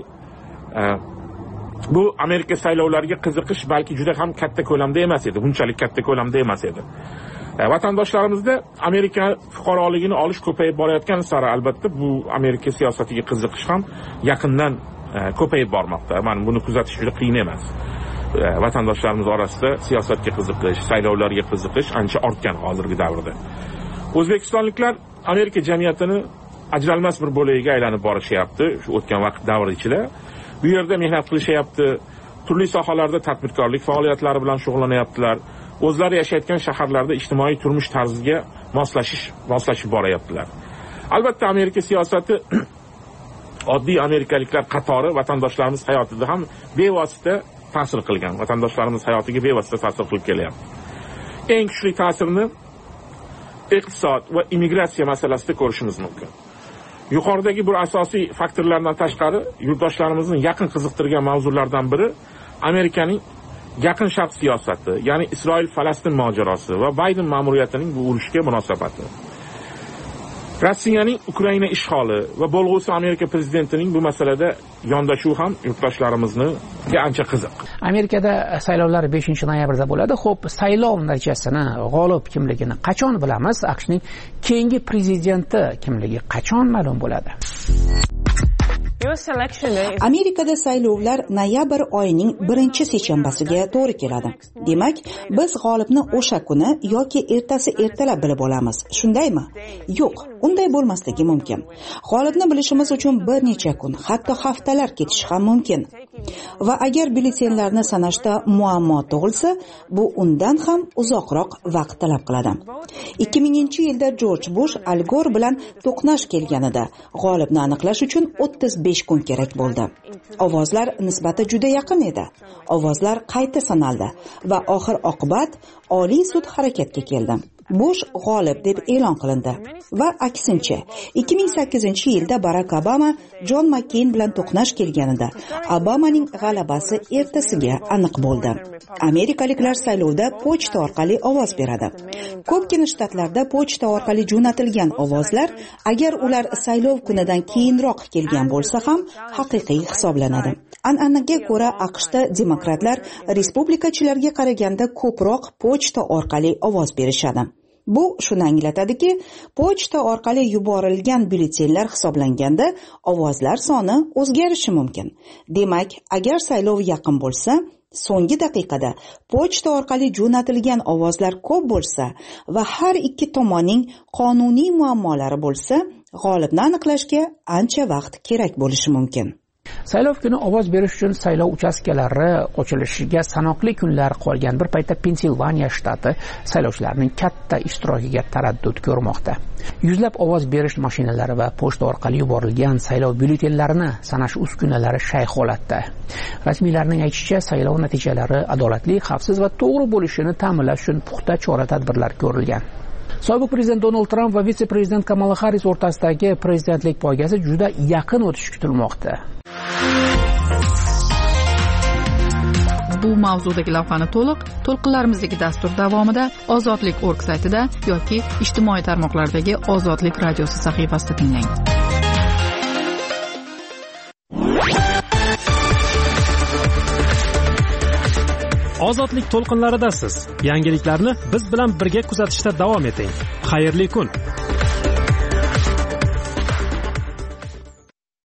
bu Amerika saylovlariga qiziqish balki juda ham katta ko'lamda emas edi, bunchalik katta ko'lamda emas edi. Vatandoshlarimizni Amerika fuqaroligini olish ko'payib borayotgan sari albatta bu Amerika siyosatiga qiziqish ham yaqindan ko'payib bormoqda. Mana buni kuzatish juda qiyin emas. Vatandoshlarimiz orasida siyosatga qiziqish, saylovlarga qiziqish ancha ortgan hozirgi davrda. O'zbekistonliklar Amerika jamiyatini ajralmas bir bo'lagiga aylanib borishyapti shu o'tgan vaqt davri ichida. Bu yerda mehnat qilishyapti, turli sohalarda tadbirkorlik faoliyatlari bilan shug'ullanyaptilar. O'zlari yashayotgan shaharlarda ijtimoiy turmush tarziga moslashib borayaptilar. Albatta Amerika siyosati oddiy amerikaliklar qatori vatandoshlarimiz hayotida ham bevosita ta'sir qilgan, vatandoshlarimiz hayotiga bevosita ta'sir qilib kelyapti. Eng kuchli ta'sirni iqtisod va immigratsiya masalasida ko'rishimiz mumkin. Yuqoridagi bir asosiy faktorlardan tashqari yurtdoshlarimizning yaqin qiziqtirgan mavzulardan biri Amerikaning yaqin sharq siyosati, ya'ni Isroil-Falastin mojarosi va Bayden ma'muriyatining bu urushga munosabati. Rossiyaning Ukraina ishg'oli va bo'lg'usi Amerika prezidentining bu masalada yondashuvi ham yurtdoshlarimizga ancha qiziq. Amerikada saylovlar 5-noyabrda bo'ladi. Xo'p, saylov natijasini, g'olib kimligini qachon bilamiz? AQShning keyingi prezidenti kimligi qachon ma'lum bo'ladi? Amerikada saylovlar noyabr oyining 1-seshanbasiga to'g'ri keladi. Demak, biz g'olibni o'sha kuni yoki ertasi ertalab bilib olamiz. Shundaymi? Yo'q, unday bo'lmasligi mumkin. G'olibni bilishimiz uchun bir necha kun, hatto haftalar ketishi ham mumkin. Va agar byulletenlarni sanashda muammo tug'ilsa, bu undan ham uzoqroq vaqt talab qiladi. 2000-yilda Jorj Bush Al Gor bilan to'qnash kelganida g'olibni aniqlash uchun 35 kun kerak bo'ldi. Ovozlar nisbati juda yaqin edi. Ovozlar qayta sanaldi va oxir oqibat Oliy sud harakatga keldi. Bush g'olib deb e'lon qilindi va aksincha 2008-yilda Barack Obama John McCain bilan to'qnash kelganida Obamaning g'alabasi ertasiga aniq bo'ldi. Amerikaliklar saylovda pochta orqali ovoz beradi. Ko'pgina shtatlarda pochta orqali jo'natilgan ovozlar agar ular saylov kunidan keyinroq kelgan bo'lsa ham haqiqiy hisoblanadi. An'anaga ko'ra AQShda demokratlar respublikachilarga qaraganda ko'proq pochta orqali ovoz berishadi. Bu shuni anglatadiki, pochta orqali yuborilgan byulletenlar hisoblanganda ovozlar soni o'zgarishi mumkin. Demak, agar saylov yaqin bo'lsa, so'nggi daqiqada pochta orqali jo'natilgan ovozlar ko'p bo'lsa va har ikki tomonning qonuniy muammolari bo'lsa, g'olibni aniqlashga ancha vaqt kerak bo'lishi mumkin. Saylov kuni ovoz berish uchun saylov uchastkalari ochilishiga sanoqli kunlar qolgan bir paytda Pensilvaniya shtati saylovchilarning katta ishtirokiga taraddud ko'rmoqda. Yuzlab ovoz berish mashinalari va pochta orqali yuborilgan saylov byulletenlarini sanash uskunalari shay holatda. Rasmiylarning aytishicha, saylov natijalari adolatli, xavfsiz va to'g'ri bo'lishini ta'minlash uchun puxta chora-tadbirlar ko'rilgan. Sobiq prezident Donald Trump va vitse-prezident Kamala Harris o'rtasidagi prezidentlik poygasi juda yaqin o'tishi kutilmoqda. Bu mavzudagi lavhani to'lqinlarimizdagi dastur davomida Ozodlik.org saytida yoki ijtimoiy tarmoqlardagi Ozodlik radiosi sahifasida tinglang. Ozodlik to'lqinlaridasiz. Yangiliklarni biz bilan birga kuzatishda davom eting. Xayrli kun.